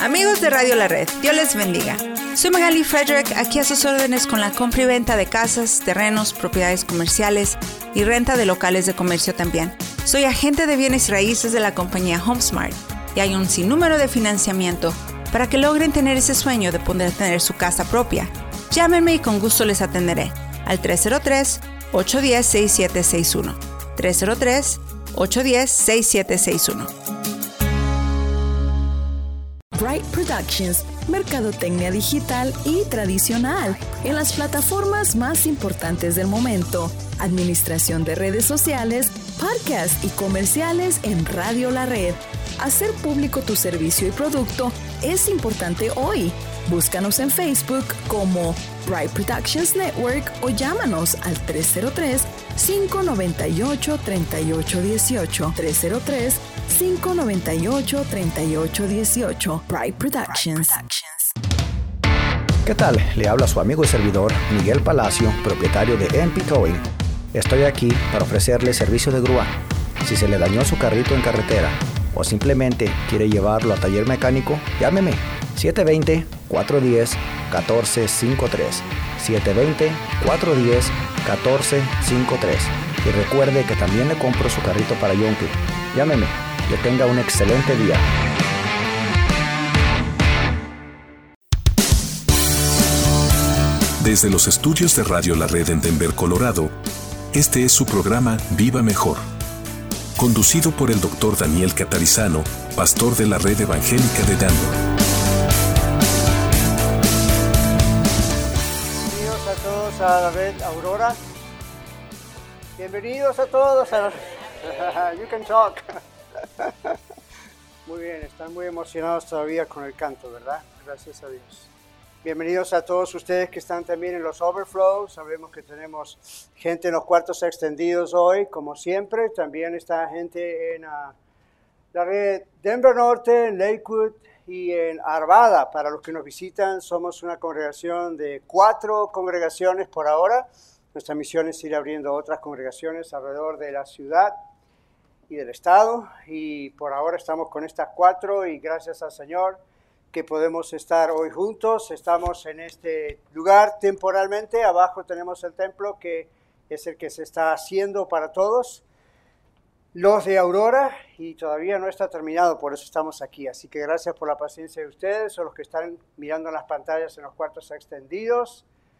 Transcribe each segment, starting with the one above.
Amigos de Radio La Red, Dios les bendiga. Soy Magali Frederick, aquí a sus órdenes con la compra y venta de casas, terrenos, propiedades comerciales y renta de locales de comercio también. Soy agente de bienes y raíces de la compañía HomeSmart y hay un sinnúmero de financiamiento para que logren tener ese sueño de poder tener su casa propia. Llámenme y con gusto les atenderé al 303-810-6761. 303-810-6761. Bright Productions, mercadotecnia digital y tradicional en las plataformas más importantes del momento, administración de redes sociales, podcasts y comerciales en Radio La Red. Hacer público tu servicio y producto es importante hoy. Búscanos en Facebook como Bright Productions Network o llámanos al 303-598-3818. 303-598-3818. Bright Productions. ¿Qué tal? Le habla su amigo y servidor Miguel Palacio, propietario de MP Towing. Estoy aquí para ofrecerle servicio de grúa. Si se le dañó su carrito en carretera o simplemente quiere llevarlo a taller mecánico, llámeme 720-410-1453. 720-410-1453. Y recuerde que también le compro su carrito para Yonke. Llámeme. Que tenga un excelente día. Desde los estudios de Radio La Red en Denver, Colorado, este es su programa Viva Mejor, conducido por el Dr. Daniel Catarizano, pastor de la Red Evangélica de Denver. Bienvenidos a todos a la Red Aurora. Bienvenidos a todos a You Can Talk. Muy bien, están muy emocionados todavía con el canto, ¿verdad? Gracias a Dios. Bienvenidos a todos ustedes que están también en los Overflows. Sabemos que tenemos gente en los cuartos extendidos hoy, como siempre. También está gente en la red Denver Norte, en Lakewood y en Arvada. Para los que nos visitan, somos una congregación de 4 congregaciones por ahora. Nuestra misión es ir abriendo otras congregaciones alrededor de la ciudad y del estado, y por ahora estamos con estas 4 y gracias al Señor que podemos estar hoy juntos. Estamos en este lugar temporalmente. Abajo tenemos el templo que es el que se está haciendo para todos los de Aurora y todavía no está terminado, por eso estamos aquí. Así que gracias por la paciencia de ustedes o los que están mirando las pantallas en los cuartos extendidos.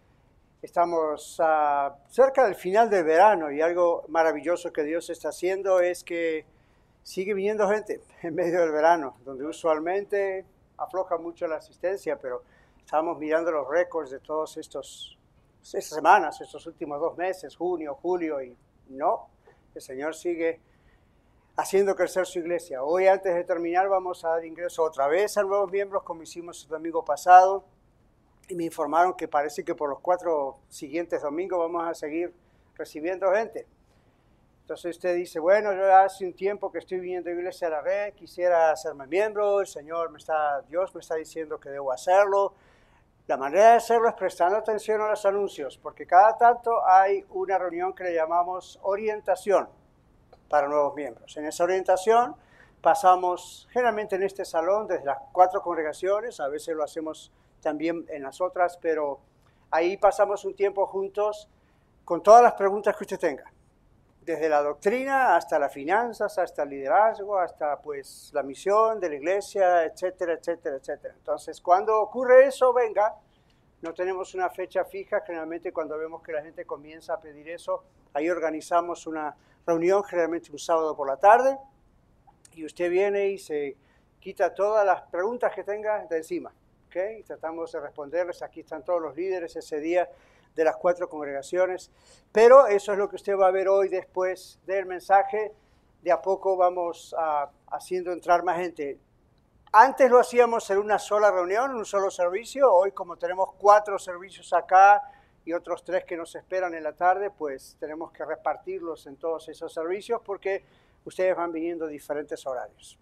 Estamos cerca del final del verano y algo maravilloso que Dios está haciendo es que sigue viniendo gente en medio del verano, donde usualmente afloja mucho la asistencia, pero estamos mirando los récords de todas estas semanas, estos últimos 2 meses, junio, julio, y no, el Señor sigue haciendo crecer su iglesia. Hoy, antes de terminar, vamos a dar ingreso otra vez a nuevos miembros, como hicimos el domingo pasado. Y me informaron que parece que por los 4 siguientes domingos vamos a seguir recibiendo gente. Entonces usted dice, bueno, yo hace un tiempo que estoy viniendo a Iglesia a la Red, quisiera hacerme miembro, Dios me está diciendo que debo hacerlo. La manera de hacerlo es prestando atención a los anuncios, porque cada tanto hay una reunión que le llamamos orientación para nuevos miembros. En esa orientación pasamos generalmente en este salón desde las 4 congregaciones, a veces lo hacemos también en las otras, pero ahí pasamos un tiempo juntos con todas las preguntas que usted tenga, desde la doctrina hasta las finanzas, hasta el liderazgo, hasta pues la misión de la iglesia, etcétera, etcétera, etcétera. Entonces, cuando ocurre eso, venga, no tenemos una fecha fija, generalmente cuando vemos que la gente comienza a pedir eso, ahí organizamos una reunión, generalmente un sábado por la tarde, y usted viene y se quita todas las preguntas que tenga de encima. Y tratamos de responderles. Aquí están todos los líderes ese día de las 4 congregaciones, pero eso es lo que usted va a ver hoy después del mensaje. De a poco vamos haciendo entrar más gente. Antes lo hacíamos en una sola reunión, en un solo servicio. Hoy, como tenemos 4 servicios acá y otros 3 que nos esperan en la tarde, pues tenemos que repartirlos en todos esos servicios porque ustedes van viniendo a diferentes horarios.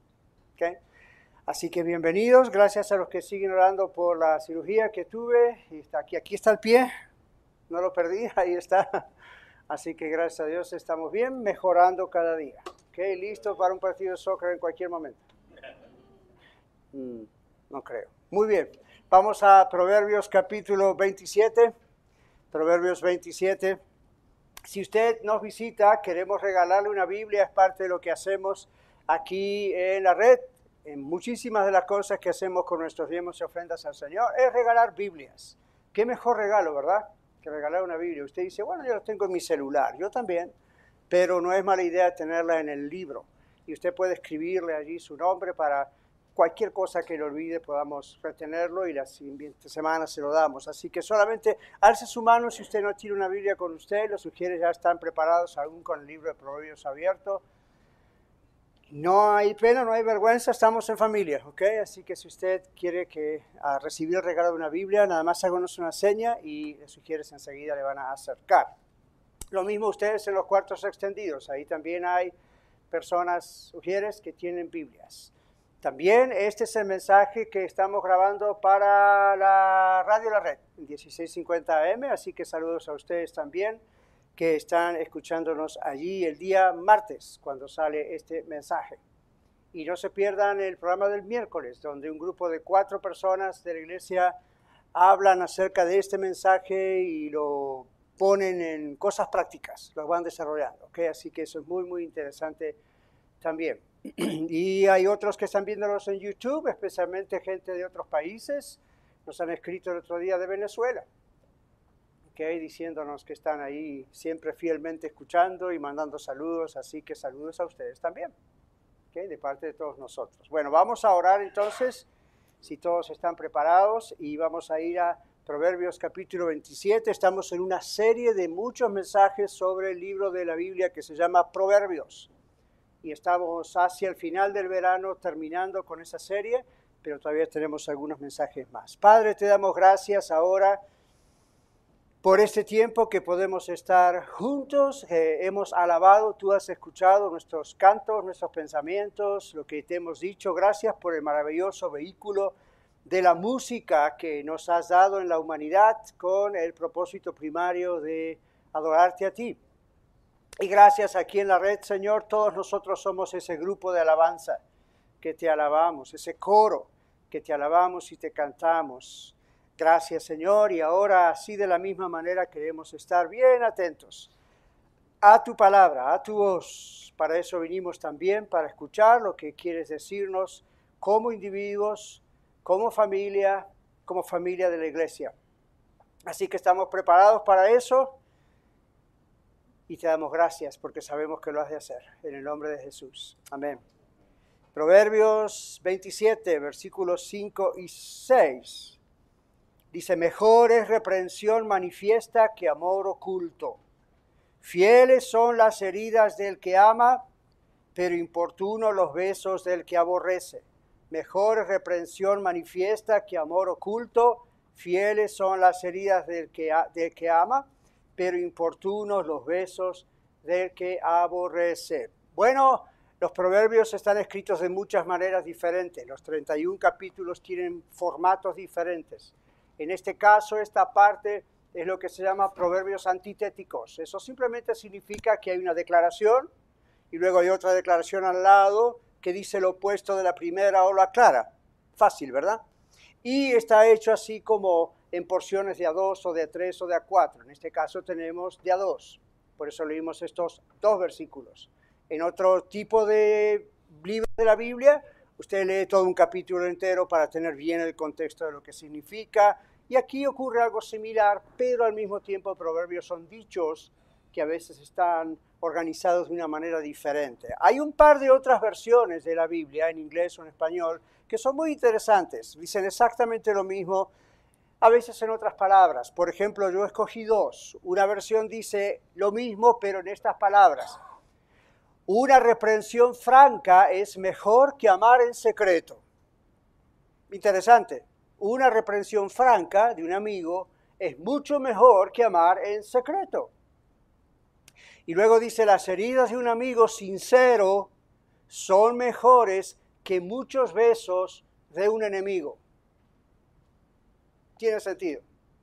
Así que bienvenidos, gracias a los que siguen orando por la cirugía que tuve. Y está aquí está el pie, no lo perdí, ahí está. Así que gracias a Dios estamos bien, mejorando cada día. Listo para un partido de soccer en cualquier momento. No creo. Muy bien. Vamos a Proverbios capítulo 27. Proverbios 27. Si usted nos visita, queremos regalarle una Biblia, es parte de lo que hacemos aquí en la red. En muchísimas de las cosas que hacemos con nuestros diezmos y ofrendas al Señor es regalar Biblias. Qué mejor regalo, ¿verdad?, que regalar una Biblia. Usted dice, bueno, yo la tengo en mi celular, yo también, pero no es mala idea tenerla en el libro. Y usted puede escribirle allí su nombre para cualquier cosa que le olvide, podamos retenerlo y la siguiente semana se lo damos. Así que solamente alce su mano si usted no tiene una Biblia con usted. Los sugieres ya están preparados, aún con el libro de Proverbios abierto. No hay pena, no hay vergüenza, estamos en familia, ¿ok? Así que si usted quiere recibir el regalo de una Biblia, nada más háganos una seña y los sugieres enseguida le van a acercar. Lo mismo ustedes en los cuartos extendidos, ahí también hay personas, sugieres, que tienen Biblias. También este es el mensaje que estamos grabando para la Radio La Red, en 1650 AM, así que saludos a ustedes también, que están escuchándonos allí el día martes, cuando sale este mensaje. Y no se pierdan el programa del miércoles, donde un grupo de 4 personas de la iglesia hablan acerca de este mensaje y lo ponen en cosas prácticas, lo van desarrollando, ¿ok? Así que eso es muy, muy interesante también. Y hay otros que están viéndolos en YouTube, especialmente gente de otros países. Nos han escrito el otro día de Venezuela, diciéndonos que están ahí siempre fielmente escuchando y mandando saludos, así que saludos a ustedes también, de parte de todos nosotros. Bueno, vamos a orar entonces, si todos están preparados, y vamos a ir a Proverbios capítulo 27. Estamos en una serie de muchos mensajes sobre el libro de la Biblia que se llama Proverbios, y estamos hacia el final del verano terminando con esa serie, pero todavía tenemos algunos mensajes más. Padre, te damos gracias ahora por este tiempo que podemos estar juntos. Hemos alabado, tú has escuchado nuestros cantos, nuestros pensamientos, lo que te hemos dicho. Gracias por el maravilloso vehículo de la música que nos has dado en la humanidad con el propósito primario de adorarte a ti. Y gracias aquí en la red, Señor, todos nosotros somos ese grupo de alabanza que te alabamos, ese coro que te alabamos y te cantamos. Gracias, Señor, y ahora así de la misma manera queremos estar bien atentos a tu palabra, a tu voz. Para eso vinimos también, para escuchar lo que quieres decirnos como individuos, como familia de la iglesia. Así que estamos preparados para eso y te damos gracias porque sabemos que lo has de hacer. En el nombre de Jesús. Amén. Proverbios 27, versículos 5 y 6. Dice, mejor es reprensión manifiesta que amor oculto. Fieles son las heridas del que ama, pero importunos los besos del que aborrece. Mejor es reprensión manifiesta que amor oculto. Fieles son las heridas del que ama, pero importunos los besos del que aborrece. Bueno, los proverbios están escritos de muchas maneras diferentes. Los 31 capítulos tienen formatos diferentes. En este caso, esta parte es lo que se llama proverbios antitéticos. Eso simplemente significa que hay una declaración y luego hay otra declaración al lado que dice lo opuesto de la primera o lo aclara. Fácil, ¿verdad? Y está hecho así como en porciones de a 2 o de a 3 o de a 4. En este caso tenemos de a 2. Por eso leímos estos 2 versículos. En otro tipo de libro de la Biblia, usted lee todo un capítulo entero para tener bien el contexto de lo que significa. Y aquí ocurre algo similar, pero al mismo tiempo proverbios son dichos que a veces están organizados de una manera diferente. Hay un par de otras versiones de la Biblia, en inglés o en español, que son muy interesantes. Dicen exactamente lo mismo, a veces en otras palabras. Por ejemplo, yo escogí 2. Una versión dice lo mismo, pero en estas palabras. Una reprensión franca es mejor que amar en secreto. Interesante. Una reprensión franca de un amigo es mucho mejor que amar en secreto. Y luego dice, las heridas de un amigo sincero son mejores que muchos besos de un enemigo. Tiene sentido.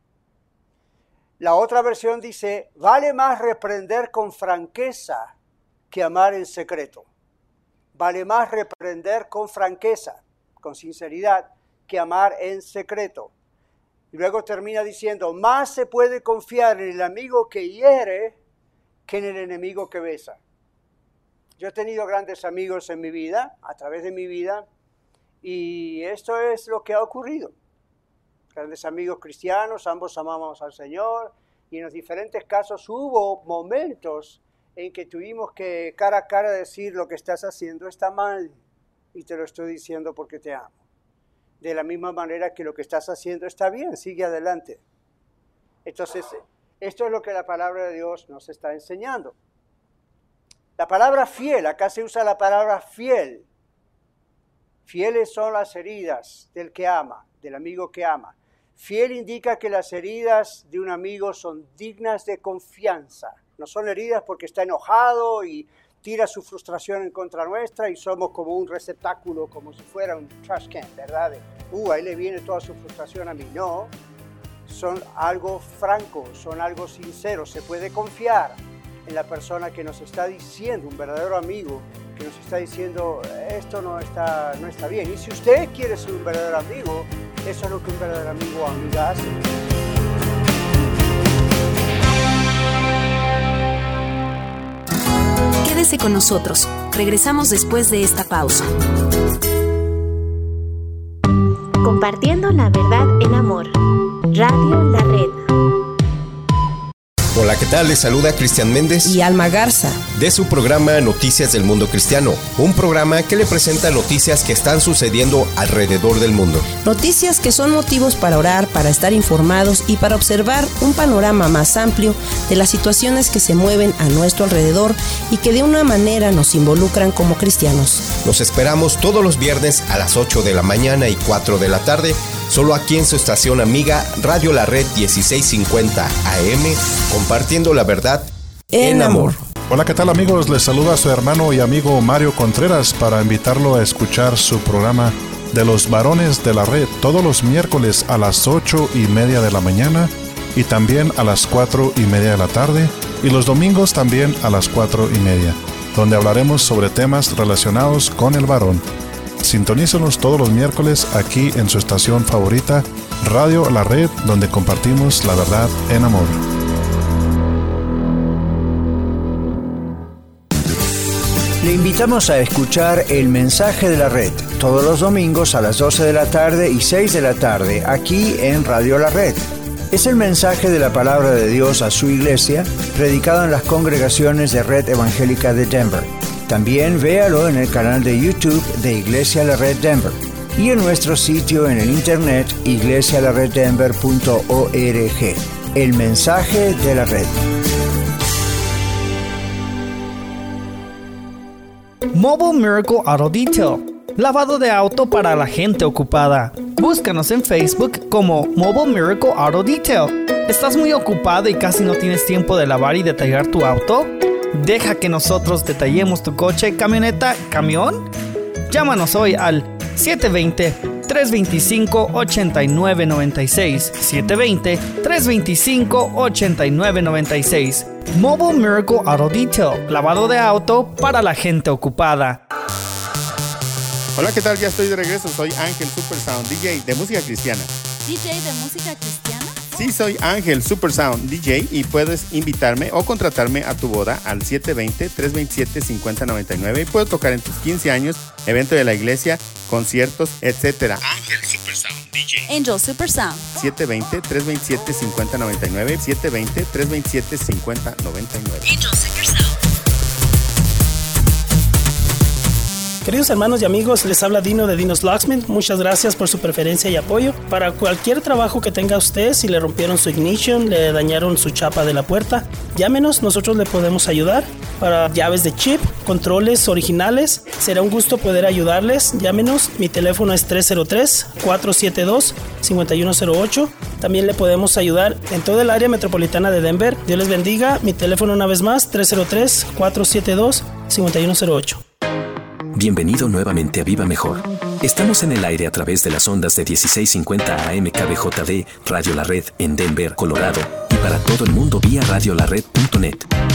La otra versión dice, vale más reprender con franqueza que amar en secreto. Vale más reprender con franqueza, con sinceridad, que amar en secreto. Y luego termina diciendo, más se puede confiar en el amigo que hiere que en el enemigo que besa. Yo he tenido grandes amigos en mi vida, a través de mi vida, y esto es lo que ha ocurrido. Grandes amigos cristianos, ambos amamos al Señor, y en los diferentes casos hubo momentos en que tuvimos que cara a cara decir lo que estás haciendo está mal, y te lo estoy diciendo porque te amo. De la misma manera que lo que estás haciendo está bien, sigue adelante. Entonces, esto es lo que la palabra de Dios nos está enseñando. La palabra fiel, acá se usa la palabra fiel. Fieles son las heridas del que ama, del amigo que ama. Fiel indica que las heridas de un amigo son dignas de confianza. No son heridas porque está enojado y tira su frustración en contra nuestra y somos como un receptáculo, como si fuera un trash can, ¿verdad? Ahí le viene toda su frustración a mí. No, son algo franco, son algo sincero. Se puede confiar en la persona que nos está diciendo, un verdadero amigo, que nos está diciendo, esto no está bien. Y si usted quiere ser un verdadero amigo, eso es lo que un verdadero amigo o amiga hace. Quédese con nosotros. Regresamos después de esta pausa. Compartiendo la verdad en amor. Radio La Red. Hola, ¿qué tal? Les saluda Cristian Méndez y Alma Garza de su programa Noticias del Mundo Cristiano, un programa que le presenta noticias que están sucediendo alrededor del mundo. Noticias que son motivos para orar, para estar informados y para observar un panorama más amplio de las situaciones que se mueven a nuestro alrededor y que de una manera nos involucran como cristianos. Los esperamos todos los viernes a las 8 de la mañana y 4 de la tarde, solo aquí en su estación amiga Radio La Red 1650 AM, compartiendo la verdad en amor. Hola, ¿qué tal amigos? Les saluda a su hermano y amigo Mario Contreras para invitarlo a escuchar su programa de los varones de la red todos los miércoles a las 8:30 de la mañana y también a las 4:30 de la tarde y los domingos también a las 4:30, donde hablaremos sobre temas relacionados con el varón. Sintonícenos todos los miércoles aquí en su estación favorita, Radio La Red, donde compartimos la verdad en amor. Le invitamos a escuchar El Mensaje de la Red, todos los domingos a las 12 de la tarde y 6 de la tarde, aquí en Radio La Red. Es el mensaje de la palabra de Dios a su iglesia, predicado en las congregaciones de Red Evangélica de Denver. También véalo en el canal de YouTube de Iglesia La Red Denver y en nuestro sitio en el internet iglesialareddenver.org. El Mensaje de la Red. Mobile Miracle Auto Detail. Lavado de auto para la gente ocupada. Búscanos en Facebook como Mobile Miracle Auto Detail. ¿Estás muy ocupado y casi no tienes tiempo de lavar y detallar tu auto? Deja que nosotros detallemos tu coche, camioneta, camión. Llámanos hoy al 720-325-8996. 720-325-8996. Mobile Miracle Auto Detail. Lavado de auto para la gente ocupada. Hola, ¿qué tal? Ya estoy de regreso. Soy Ángel Supersound, DJ de música cristiana. ¿DJ de música cristiana? Sí, soy Ángel Supersound, DJ, y puedes invitarme o contratarme a tu boda al 720-327-5099 y puedo tocar en tus 15 años, evento de la iglesia, conciertos, etc. Ángel Supersound, DJ. Angel Supersound. 720-327-5099. 720-327-5099. Angel Supersound. Queridos hermanos y amigos, les habla Dino de Dino's Locksmith. Muchas gracias por su preferencia y apoyo. Para cualquier trabajo que tenga usted, si le rompieron su ignition, le dañaron su chapa de la puerta, llámenos, nosotros le podemos ayudar. Para llaves de chip, controles originales, será un gusto poder ayudarles. Llámenos, mi teléfono es 303-472-5108. También le podemos ayudar en todo el área metropolitana de Denver. Dios les bendiga. Mi teléfono una vez más, 303-472-5108. Bienvenido nuevamente a Viva Mejor. Estamos en el aire a través de las ondas de 1650 AM KBJD, Radio La Red en Denver, Colorado, y para todo el mundo vía radiolared.net.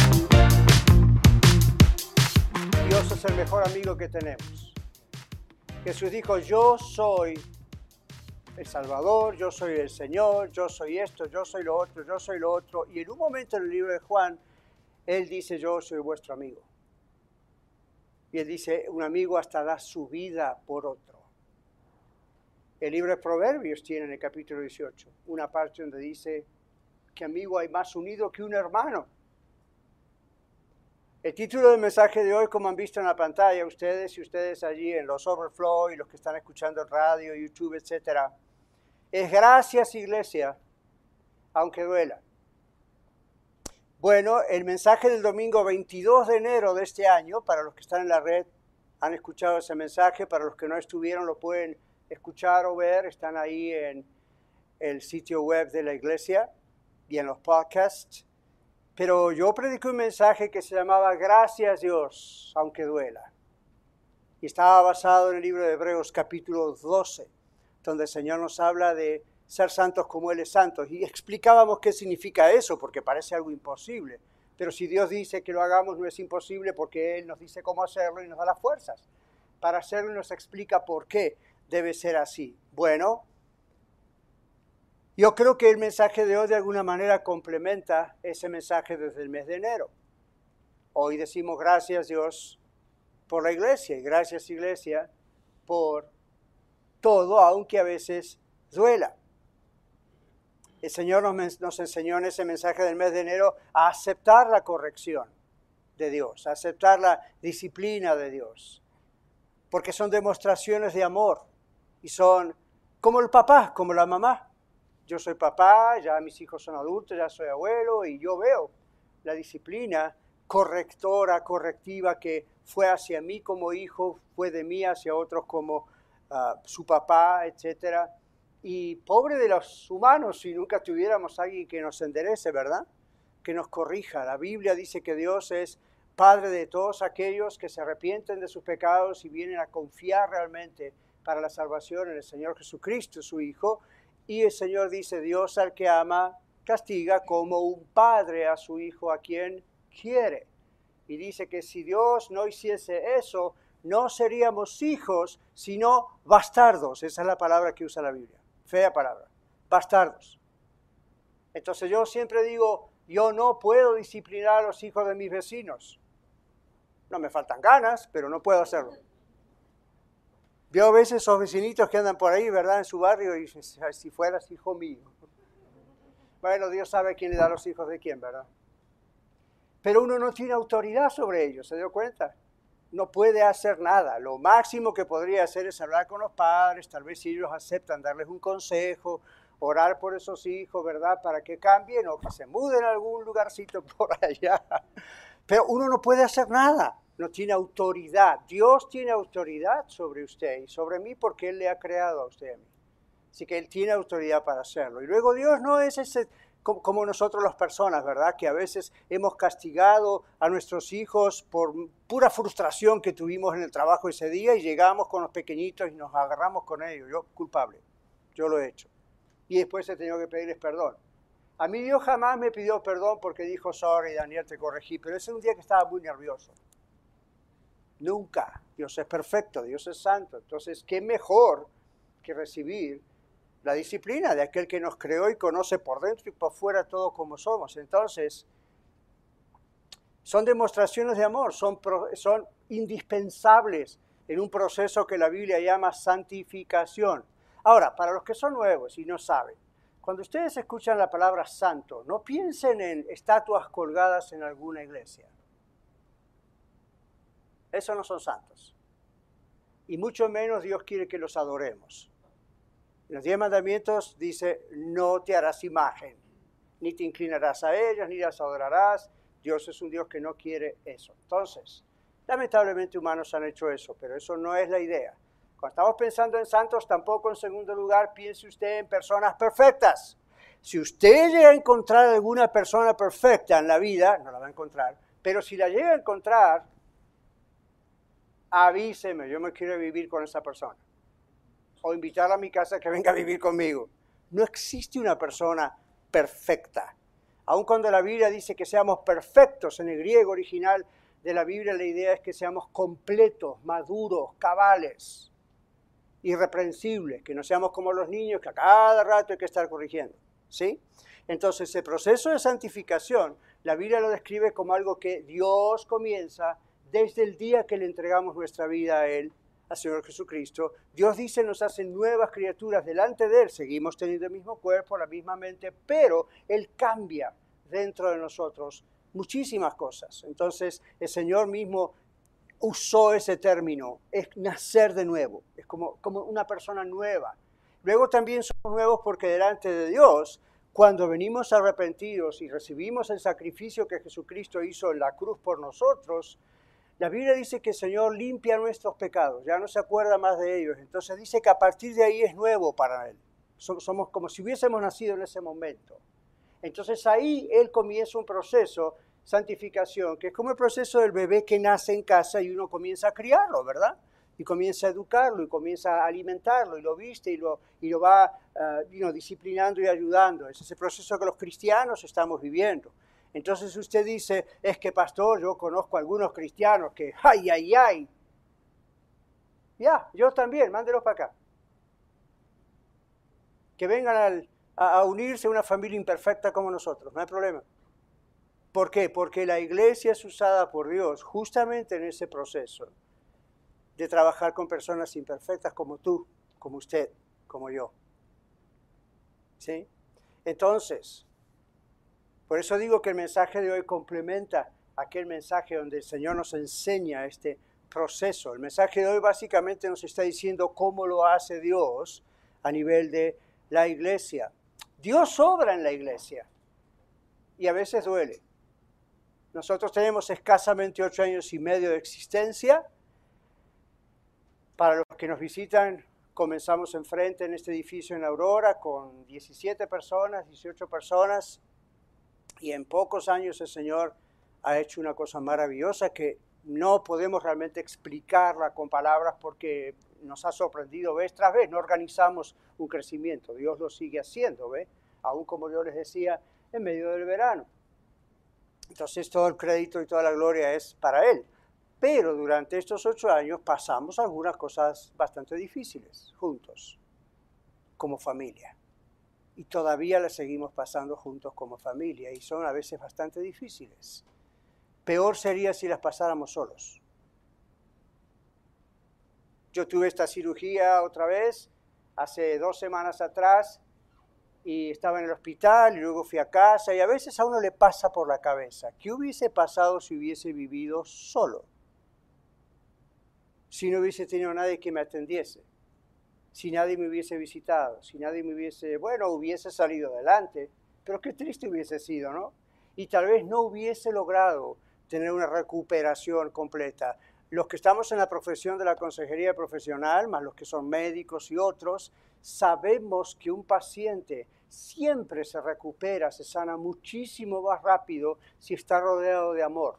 Dios es el mejor amigo que tenemos. Jesús dijo, yo soy el Salvador, yo soy el Señor, yo soy esto, yo soy lo otro, yo soy lo otro. Y en un momento en el libro de Juan, Él dice, yo soy vuestro amigo. Y Él dice, un amigo hasta da su vida por otro. El libro de Proverbios tiene en el capítulo 18 una parte donde dice que amigo hay más unido que un hermano. El título del mensaje de hoy, como han visto en la pantalla ustedes y ustedes allí en los Overflow y los que están escuchando en radio, YouTube, etc., es Gracias, Iglesia, aunque duela. Bueno, el mensaje del domingo 22 de enero de este año, para los que están en la red, han escuchado ese mensaje, para los que no estuvieron lo pueden escuchar o ver, están ahí en el sitio web de la iglesia y en los podcasts. Pero yo prediqué un mensaje que se llamaba Gracias Dios, aunque duela. Y estaba basado en el libro de Hebreos capítulo 12, donde el Señor nos habla de ser santos como Él es santo. Y explicábamos qué significa eso, porque parece algo imposible. Pero si Dios dice que lo hagamos, no es imposible, porque Él nos dice cómo hacerlo y nos da las fuerzas para hacerlo y nos explica por qué debe ser así. Bueno, yo creo que el mensaje de hoy de alguna manera complementa ese mensaje desde el mes de enero. Hoy decimos gracias Dios por la iglesia y gracias iglesia por todo, aunque a veces duela. El Señor nos enseñó en ese mensaje del mes de enero a aceptar la corrección de Dios, a aceptar la disciplina de Dios, porque son demostraciones de amor y son como el papá, como la mamá. Yo soy papá, ya mis hijos son adultos, ya soy abuelo y yo veo la disciplina correctora, correctiva que fue hacia mí como hijo, fue de mí hacia otros como su papá, etc. Y pobre de los humanos si nunca tuviéramos a alguien que nos enderece, ¿verdad? Que nos corrija. La Biblia dice que Dios es Padre de todos aquellos que se arrepienten de sus pecados y vienen a confiar realmente para la salvación en el Señor Jesucristo, su Hijo. Y el Señor dice, Dios al que ama, castiga como un padre a su hijo a quien quiere. Y dice que si Dios no hiciese eso, no seríamos hijos, sino bastardos. Esa es la palabra que usa la Biblia. Fea palabra. Bastardos. Entonces yo siempre digo, yo no puedo disciplinar a los hijos de mis vecinos. No me faltan ganas, pero no puedo hacerlo. Veo a veces esos vecinitos que andan por ahí, ¿verdad? En su barrio y dicen, si fueras hijo mío. Bueno, Dios sabe quién le da los hijos de quién, ¿verdad? Pero uno no tiene autoridad sobre ellos, ¿se dio cuenta? No puede hacer nada. Lo máximo que podría hacer es hablar con los padres, tal vez si ellos aceptan darles un consejo, orar por esos hijos, ¿verdad? Para que cambien o que se muden a algún lugarcito por allá. Pero uno no puede hacer nada. No tiene autoridad. Dios tiene autoridad sobre usted y sobre mí porque Él le ha creado a usted y a mí. Así que Él tiene autoridad para hacerlo. Y luego Dios no es ese como nosotros las personas, ¿verdad? Que a veces hemos castigado a nuestros hijos por pura frustración que tuvimos en el trabajo ese día y llegamos con los pequeñitos y nos agarramos con ellos. Yo, culpable. Yo lo he hecho. Y después he tenido que pedirles perdón. A mí Dios jamás me pidió perdón porque dijo, sorry, Daniel, te corregí. Pero ese es un día que estaba muy nervioso. Nunca. Dios es perfecto, Dios es santo. Entonces, ¿qué mejor que recibir la disciplina de aquel que nos creó y conoce por dentro y por fuera todo como somos? Entonces, son demostraciones de amor, son indispensables en un proceso que la Biblia llama santificación. Ahora, para los que son nuevos y no saben, cuando ustedes escuchan la palabra santo, no piensen en estatuas colgadas en alguna iglesia. Esos no son santos. Y mucho menos Dios quiere que los adoremos. En los 10 mandamientos dice, no te harás imagen, ni te inclinarás a ellas, ni las adorarás. Dios es un Dios que no quiere eso. Entonces, lamentablemente humanos han hecho eso, pero eso no es la idea. Cuando estamos pensando en santos, tampoco en segundo lugar piense usted en personas perfectas. Si usted llega a encontrar alguna persona perfecta en la vida, no la va a encontrar, pero si la llega a encontrar, avíseme, yo me quiero vivir con esa persona. O invitarla a mi casa que venga a vivir conmigo. No existe una persona perfecta. Aun cuando la Biblia dice que seamos perfectos, en el griego original de la Biblia la idea es que seamos completos, maduros, cabales. irreprensibles, que no seamos como los niños que a cada rato hay que estar corrigiendo, ¿sí? Entonces el proceso de santificación, la Biblia lo describe como algo que Dios comienza desde el día que le entregamos nuestra vida a Él, al Señor Jesucristo. Dios dice, nos hace nuevas criaturas delante de Él, seguimos teniendo el mismo cuerpo, la misma mente, pero Él cambia dentro de nosotros muchísimas cosas. Entonces el Señor mismo usó ese término, es nacer de nuevo, es como una persona nueva. Luego también somos nuevos porque delante de Dios, cuando venimos arrepentidos y recibimos el sacrificio que Jesucristo hizo en la cruz por nosotros, la Biblia dice que el Señor limpia nuestros pecados, ya no se acuerda más de ellos. Entonces dice que a partir de ahí es nuevo para Él. Somos como si hubiésemos nacido en ese momento. Entonces ahí Él comienza un proceso, santificación, que es como el proceso del bebé que nace en casa y uno comienza a criarlo, ¿verdad? Y comienza a educarlo y comienza a alimentarlo y lo viste y lo va disciplinando y ayudando. Ese es el proceso que los cristianos estamos viviendo. Entonces usted dice, es que pastor, yo conozco a algunos cristianos que, ay. Ya, yo también, mándelos para acá. Que vengan a unirse a una familia imperfecta como nosotros, no hay problema. ¿Por qué? Porque la iglesia es usada por Dios justamente en ese proceso de trabajar con personas imperfectas como tú, como usted, como yo. ¿Sí? Entonces, por eso digo que el mensaje de hoy complementa aquel mensaje donde el Señor nos enseña este proceso. El mensaje de hoy básicamente nos está diciendo cómo lo hace Dios a nivel de la iglesia. Dios obra en la iglesia y a veces duele. Nosotros tenemos escasamente 8 años y medio de existencia. Para los que nos visitan, comenzamos enfrente en este edificio en Aurora con 17 personas, 18 personas. Y en pocos años el Señor ha hecho una cosa maravillosa que no podemos realmente explicarla con palabras porque nos ha sorprendido vez tras vez. No organizamos un crecimiento, Dios lo sigue haciendo, ¿ve? Aún como yo les decía, en medio del verano. Entonces todo el crédito y toda la gloria es para Él. Pero durante estos 8 años pasamos algunas cosas bastante difíciles juntos, como familia. Y todavía las seguimos pasando juntos como familia y son a veces bastante difíciles. Peor sería si las pasáramos solos. Yo tuve esta cirugía otra vez hace 2 semanas atrás y estaba en el hospital y luego fui a casa y a veces a uno le pasa por la cabeza, ¿qué hubiese pasado si hubiese vivido solo? Si no hubiese tenido nadie que me atendiese. Si nadie me hubiese visitado, si nadie me hubiese salido adelante, pero qué triste hubiese sido, ¿no? Y tal vez no hubiese logrado tener una recuperación completa. Los que estamos en la profesión de la consejería profesional, más los que son médicos y otros, sabemos que un paciente siempre se recupera, se sana muchísimo más rápido si está rodeado de amor.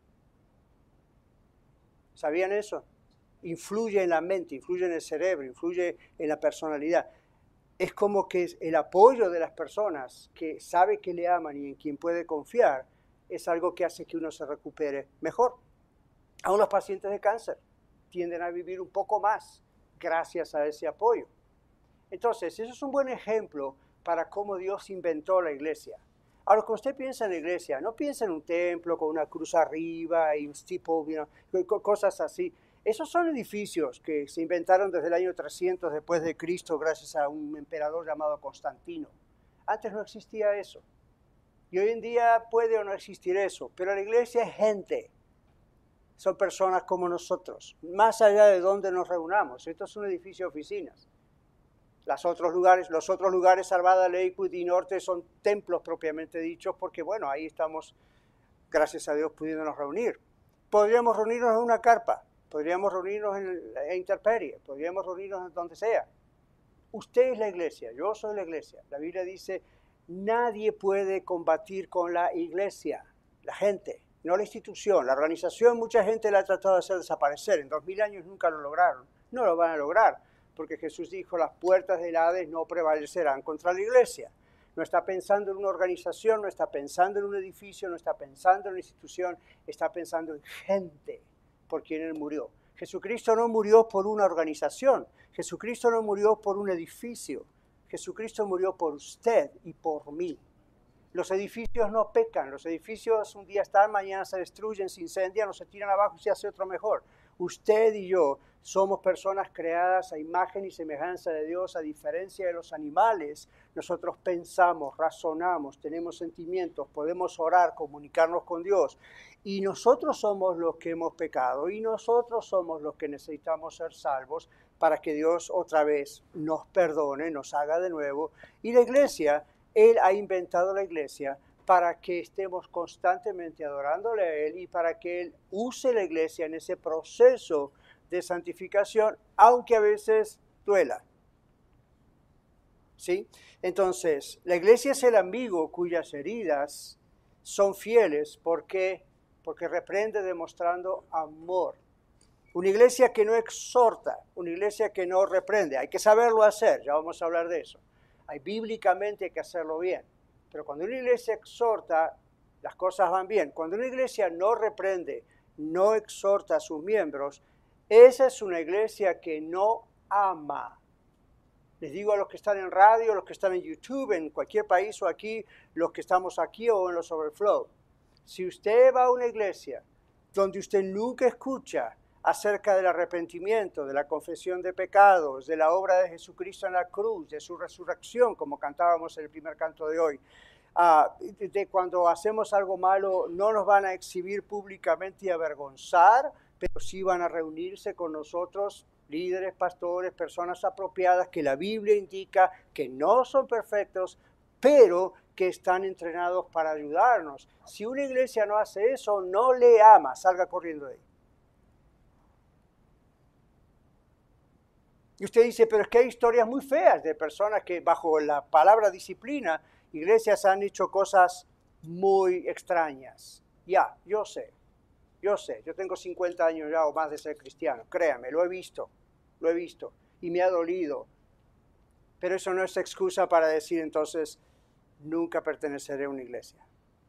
¿Sabían eso? Influye en la mente, influye en el cerebro, influye en la personalidad. Es como que el apoyo de las personas que sabe que le aman y en quien puede confiar es algo que hace que uno se recupere mejor. Aún los pacientes de cáncer tienden a vivir un poco más gracias a ese apoyo. Entonces, eso es un buen ejemplo para cómo Dios inventó la iglesia. Ahora, cuando usted piensa en la iglesia, no piensa en un templo con una cruz arriba y un steeple, cosas así. Esos son edificios que se inventaron desde el año 300 después de Cristo gracias a un emperador llamado Constantino. Antes no existía eso. Y hoy en día puede o no existir eso, pero la iglesia es gente. Son personas como nosotros, más allá de donde nos reunamos. Esto es un edificio de oficinas. Los otros lugares, Salvada, Lakewood y Norte, son templos propiamente dichos porque, bueno, ahí estamos, gracias a Dios, pudiéndonos reunir. Podríamos reunirnos en una carpa. Podríamos reunirnos en intemperie, podríamos reunirnos en donde sea. Usted es la iglesia, yo soy la iglesia. La Biblia dice, nadie puede combatir con la iglesia, la gente, no la institución. La organización, mucha gente la ha tratado de hacer desaparecer. En 2000 años nunca lo lograron, no lo van a lograr, porque Jesús dijo, las puertas del Hades no prevalecerán contra la iglesia. No está pensando en una organización, no está pensando en un edificio, no está pensando en una institución, está pensando en gente por quien Él murió. Jesucristo no murió por una organización. Jesucristo no murió por un edificio. Jesucristo murió por usted y por mí. Los edificios no pecan. Los edificios un día están, mañana se destruyen, se incendian o se tiran abajo y se hace otro mejor. Usted y yo somos personas creadas a imagen y semejanza de Dios, a diferencia de los animales. Nosotros pensamos, razonamos, tenemos sentimientos, podemos orar, comunicarnos con Dios. Y nosotros somos los que hemos pecado y nosotros somos los que necesitamos ser salvos para que Dios otra vez nos perdone, nos haga de nuevo. Y la iglesia, Él ha inventado la iglesia para que estemos constantemente adorándole a Él y para que Él use la iglesia en ese proceso de santificación, aunque a veces duela. ¿Sí? Entonces, la iglesia es el amigo cuyas heridas son fieles porque reprende demostrando amor. Una iglesia que no exhorta, una iglesia que no reprende. Hay que saberlo hacer, ya vamos a hablar de eso. Bíblicamente hay que hacerlo bien. Pero cuando una iglesia exhorta, las cosas van bien. Cuando una iglesia no reprende, no exhorta a sus miembros, esa es una iglesia que no ama. Les digo a los que están en radio, los que están en YouTube, en cualquier país o aquí, los que estamos aquí o en los Overflow. Si usted va a una iglesia donde usted nunca escucha acerca del arrepentimiento, de la confesión de pecados, de la obra de Jesucristo en la cruz, de su resurrección, como cantábamos en el primer canto de hoy, de cuando hacemos algo malo no nos van a exhibir públicamente y avergonzar, pero sí van a reunirse con nosotros, líderes, pastores, personas apropiadas que la Biblia indica que no son perfectos, pero que están entrenados para ayudarnos. Si una iglesia no hace eso, no le ama, salga corriendo de ahí. Y usted dice, pero es que hay historias muy feas de personas que bajo la palabra disciplina, iglesias han hecho cosas muy extrañas. Ya, yo sé, yo tengo 50 años ya o más de ser cristiano, créame, lo he visto, y me ha dolido. Pero eso no es excusa para decir entonces, nunca perteneceré a una iglesia.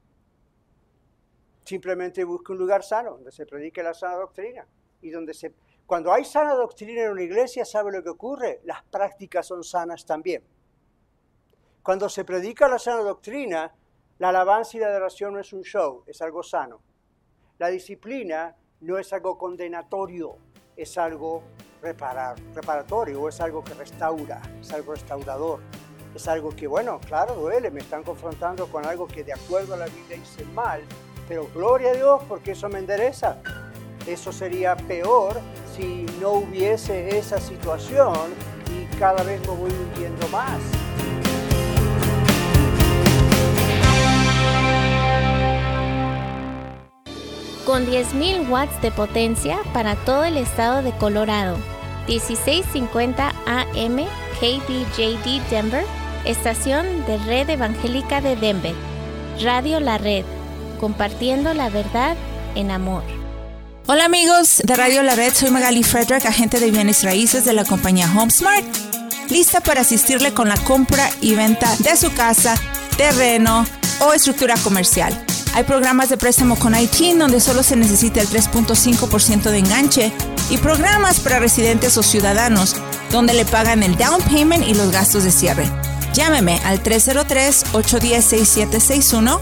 Simplemente busque un lugar sano, donde se predique la sana doctrina, y cuando hay sana doctrina en una iglesia, ¿sabe lo que ocurre? Las prácticas son sanas también. Cuando se predica la sana doctrina, la alabanza y la adoración no es un show, es algo sano. La disciplina no es algo condenatorio, es algo reparatorio, es algo que restaura, es algo restaurador. Es algo que, bueno, claro, duele, me están confrontando con algo que de acuerdo a la Biblia hice mal, pero gloria a Dios porque eso me endereza. Eso sería peor si no hubiese esa situación y cada vez lo voy hundiendo más. Con 10.000 watts de potencia para todo el estado de Colorado. 1650 AM KBJD Denver, estación de Red Evangélica de Denver. Radio La Red, compartiendo la verdad en amor. Hola amigos de Radio La Red, soy Magali Frederick, agente de bienes raíces de la compañía HomeSmart, lista para asistirle con la compra y venta de su casa, terreno o estructura comercial. Hay programas de préstamo con ITIN donde solo se necesita el 3.5% de enganche y programas para residentes o ciudadanos donde le pagan el down payment y los gastos de cierre. Llámeme al 303-810-6761,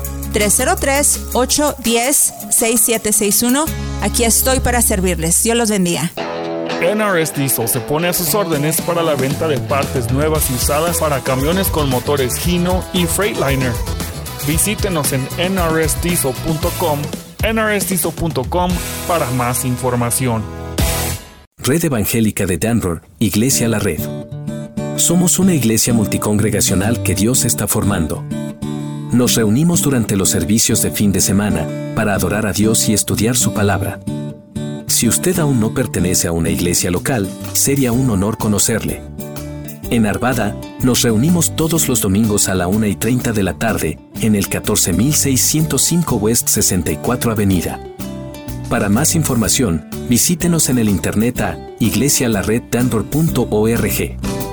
303-810-6761. Aquí estoy para servirles. Dios los bendiga. NRS Diesel se pone a sus órdenes para la venta de partes nuevas y usadas para camiones con motores Hino y Freightliner. Visítenos en nrsdiesel.com, nrsdiesel.com para más información. Red Evangélica de Denver, Iglesia La Red. Somos una iglesia multicongregacional que Dios está formando. Nos reunimos durante los servicios de fin de semana para adorar a Dios y estudiar su palabra. Si usted aún no pertenece a una iglesia local, sería un honor conocerle. En Arvada, nos reunimos todos los domingos a la 1:30 de la tarde en el 14605 West 64 Avenida. Para más información, visítenos en el internet a iglesialareddenver.org.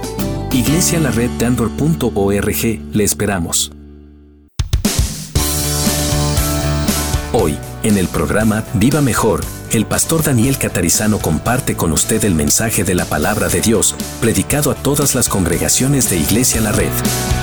iglesialareddenver.org, le esperamos. Hoy, en el programa Viva Mejor, el pastor Daniel Catarizano comparte con usted el mensaje de la palabra de Dios, predicado a todas las congregaciones de Iglesia La Red.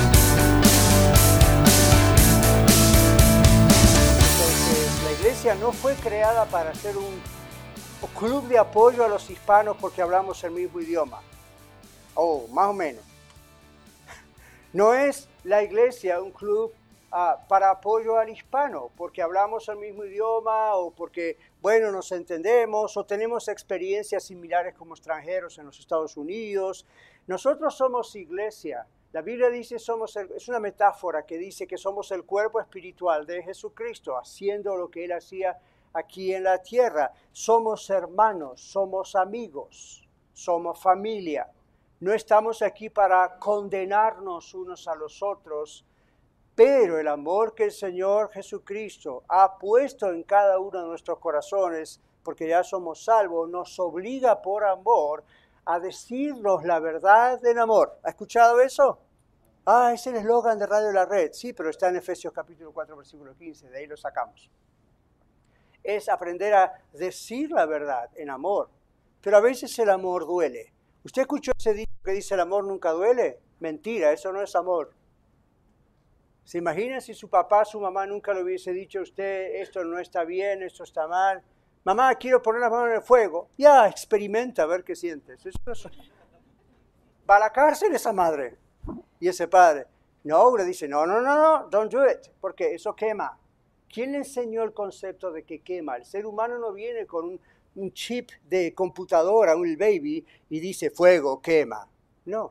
La iglesia no fue creada para ser un club de apoyo a los hispanos porque hablamos el mismo idioma. Más o menos. No es la iglesia un club para apoyo al hispano, porque hablamos el mismo idioma o porque, nos entendemos o tenemos experiencias similares como extranjeros en los Estados Unidos. Nosotros somos iglesia. La Biblia dice, es una metáfora que dice que somos el cuerpo espiritual de Jesucristo, haciendo lo que Él hacía aquí en la tierra. Somos hermanos, somos amigos, somos familia. No estamos aquí para condenarnos unos a los otros, pero el amor que el Señor Jesucristo ha puesto en cada uno de nuestros corazones, porque ya somos salvos, nos obliga por amor a decirnos la verdad en amor. ¿Ha escuchado eso? Es el eslogan de Radio La Red. Sí, pero está en Efesios capítulo 4, versículo 15, de ahí lo sacamos. Es aprender a decir la verdad en amor, pero a veces el amor duele. ¿Usted escuchó ese dicho que dice el amor nunca duele? Mentira, eso no es amor. ¿Se imagina si su papá, su mamá nunca le hubiese dicho a usted, esto no está bien, esto está mal? Mamá, quiero poner las manos en el fuego. Ya, experimenta a ver qué sientes. Eso no es... Va a la cárcel esa madre y ese padre. No, le dice, no, don't do it, porque eso quema. ¿Quién le enseñó el concepto de que quema? El ser humano no viene con un chip de computadora, un baby, y dice fuego, quema. No,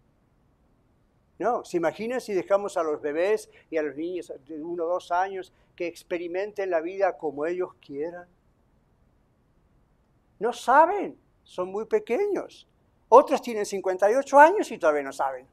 ¿se imagina si dejamos a los bebés y a los niños de 1 o 2 años que experimenten la vida como ellos quieran? No saben, son muy pequeños. Otros tienen 58 años y todavía no saben.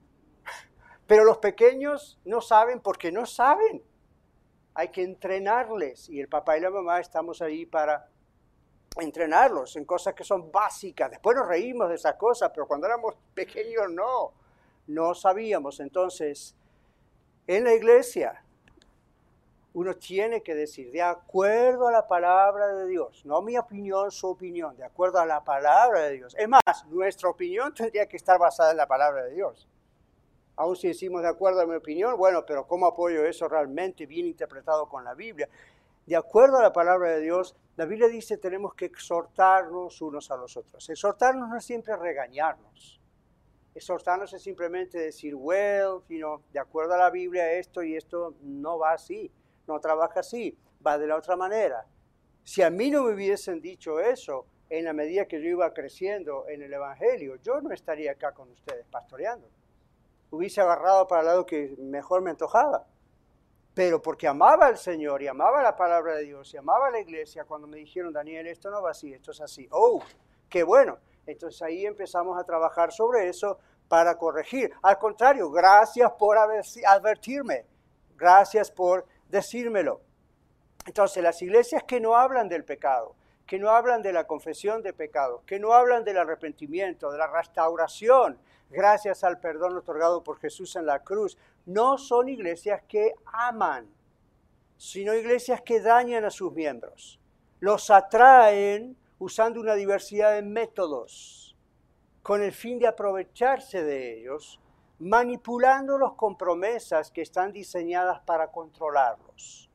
Pero los pequeños no saben porque no saben. Hay que entrenarles y el papá y la mamá estamos ahí para entrenarlos en cosas que son básicas. Después nos reímos de esas cosas, pero cuando éramos pequeños no sabíamos. Entonces, en la iglesia, uno tiene que decir, de acuerdo a la palabra de Dios, no mi opinión, su opinión, de acuerdo a la palabra de Dios. Es más, nuestra opinión tendría que estar basada en la palabra de Dios. Aún si decimos de acuerdo a mi opinión, pero ¿cómo apoyo eso realmente bien interpretado con la Biblia? De acuerdo a la palabra de Dios, la Biblia dice que tenemos que exhortarnos unos a los otros. Exhortarnos no es siempre regañarnos. Exhortarnos es simplemente decir, de acuerdo a la Biblia esto y esto no va así, no trabaja así, va de la otra manera. Si a mí no me hubiesen dicho eso, en la medida que yo iba creciendo en el Evangelio, yo no estaría acá con ustedes pastoreando. Hubiese agarrado para el lado que mejor me antojaba. Pero porque amaba al Señor y amaba la palabra de Dios y amaba la iglesia, cuando me dijeron, Daniel, esto no va así, esto es así. ¡Qué bueno! Entonces ahí empezamos a trabajar sobre eso para corregir. Al contrario, gracias por advertirme. Gracias por decírmelo. Entonces las iglesias que no hablan del pecado, que no hablan de la confesión de pecados, que no hablan del arrepentimiento, de la restauración, gracias al perdón otorgado por Jesús en la cruz, no son iglesias que aman, sino iglesias que dañan a sus miembros. Los atraen usando una diversidad de métodos, con el fin de aprovecharse de ellos, manipulándolos con promesas que están diseñadas para controlarlos.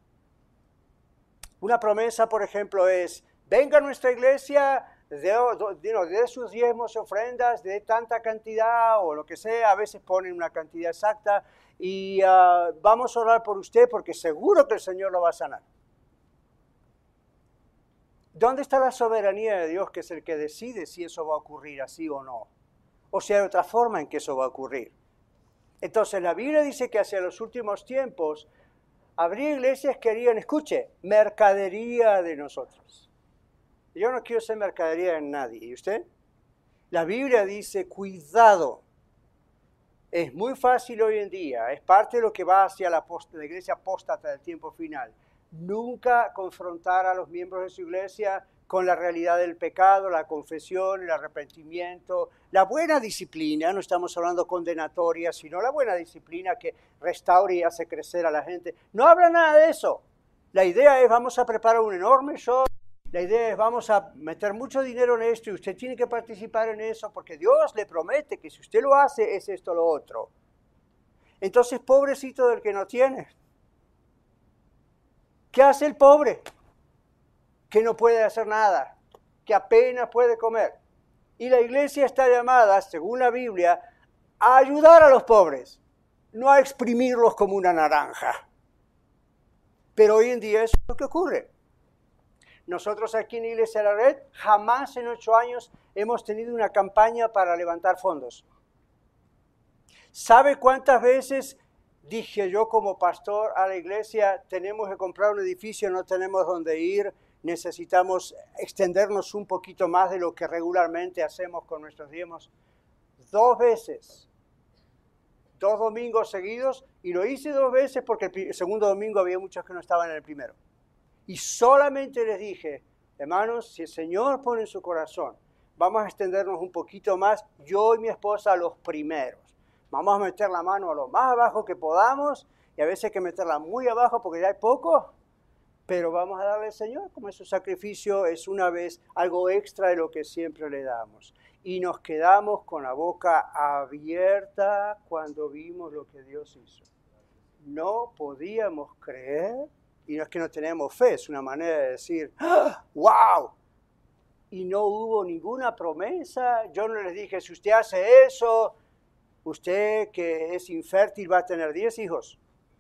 Una promesa, por ejemplo, es, venga a nuestra iglesia, de sus diezmos y ofrendas, de tanta cantidad o lo que sea, a veces ponen una cantidad exacta, y vamos a orar por usted porque seguro que el Señor lo va a sanar. ¿Dónde está la soberanía de Dios, que es el que decide si eso va a ocurrir así o no? O si hay otra forma en que eso va a ocurrir. Entonces la Biblia dice que hacia los últimos tiempos habría iglesias que harían, escuche, mercadería de nosotros. Yo no quiero ser mercadería en nadie. ¿Y usted? La Biblia dice, cuidado. Es muy fácil hoy en día, es parte de lo que va hacia la iglesia apóstata del tiempo final. Nunca confrontar a los miembros de su iglesia con la realidad del pecado, la confesión, el arrepentimiento, la buena disciplina. No estamos hablando condenatoria, sino la buena disciplina que restaura y hace crecer a la gente. No habla nada de eso. La idea es, vamos a preparar un enorme show, La idea es, vamos a meter mucho dinero en esto y usted tiene que participar en eso porque Dios le promete que si usted lo hace es esto o lo otro. Entonces, pobrecito del que no tiene. ¿Qué hace el pobre? Que no puede hacer nada, que apenas puede comer. Y la iglesia está llamada, según la Biblia, a ayudar a los pobres, no a exprimirlos como una naranja. Pero hoy en día eso es lo que ocurre. Nosotros aquí en Iglesia de la Red, jamás en 8 años hemos tenido una campaña para levantar fondos. ¿Sabe cuántas veces dije yo como pastor a la iglesia, tenemos que comprar un edificio, no tenemos dónde ir, necesitamos extendernos un poquito más de lo que regularmente hacemos con nuestros diezmos? 2 veces, 2 domingos seguidos, y lo hice 2 veces porque el segundo domingo había muchos que no estaban en el primero. Y solamente les dije, hermanos, si el Señor pone en su corazón, vamos a extendernos un poquito más, yo y mi esposa los primeros. Vamos a meter la mano a lo más abajo que podamos, y a veces hay que meterla muy abajo porque ya hay poco, pero vamos a darle al Señor, como es su sacrificio, es una vez algo extra de lo que siempre le damos. Y nos quedamos con la boca abierta cuando vimos lo que Dios hizo. No podíamos creer. Y no es que no tenemos fe, es una manera de decir, ¡ah! ¡Wow! Y no hubo ninguna promesa. Yo no les dije, si usted hace eso, usted que es infértil va a tener 10 hijos.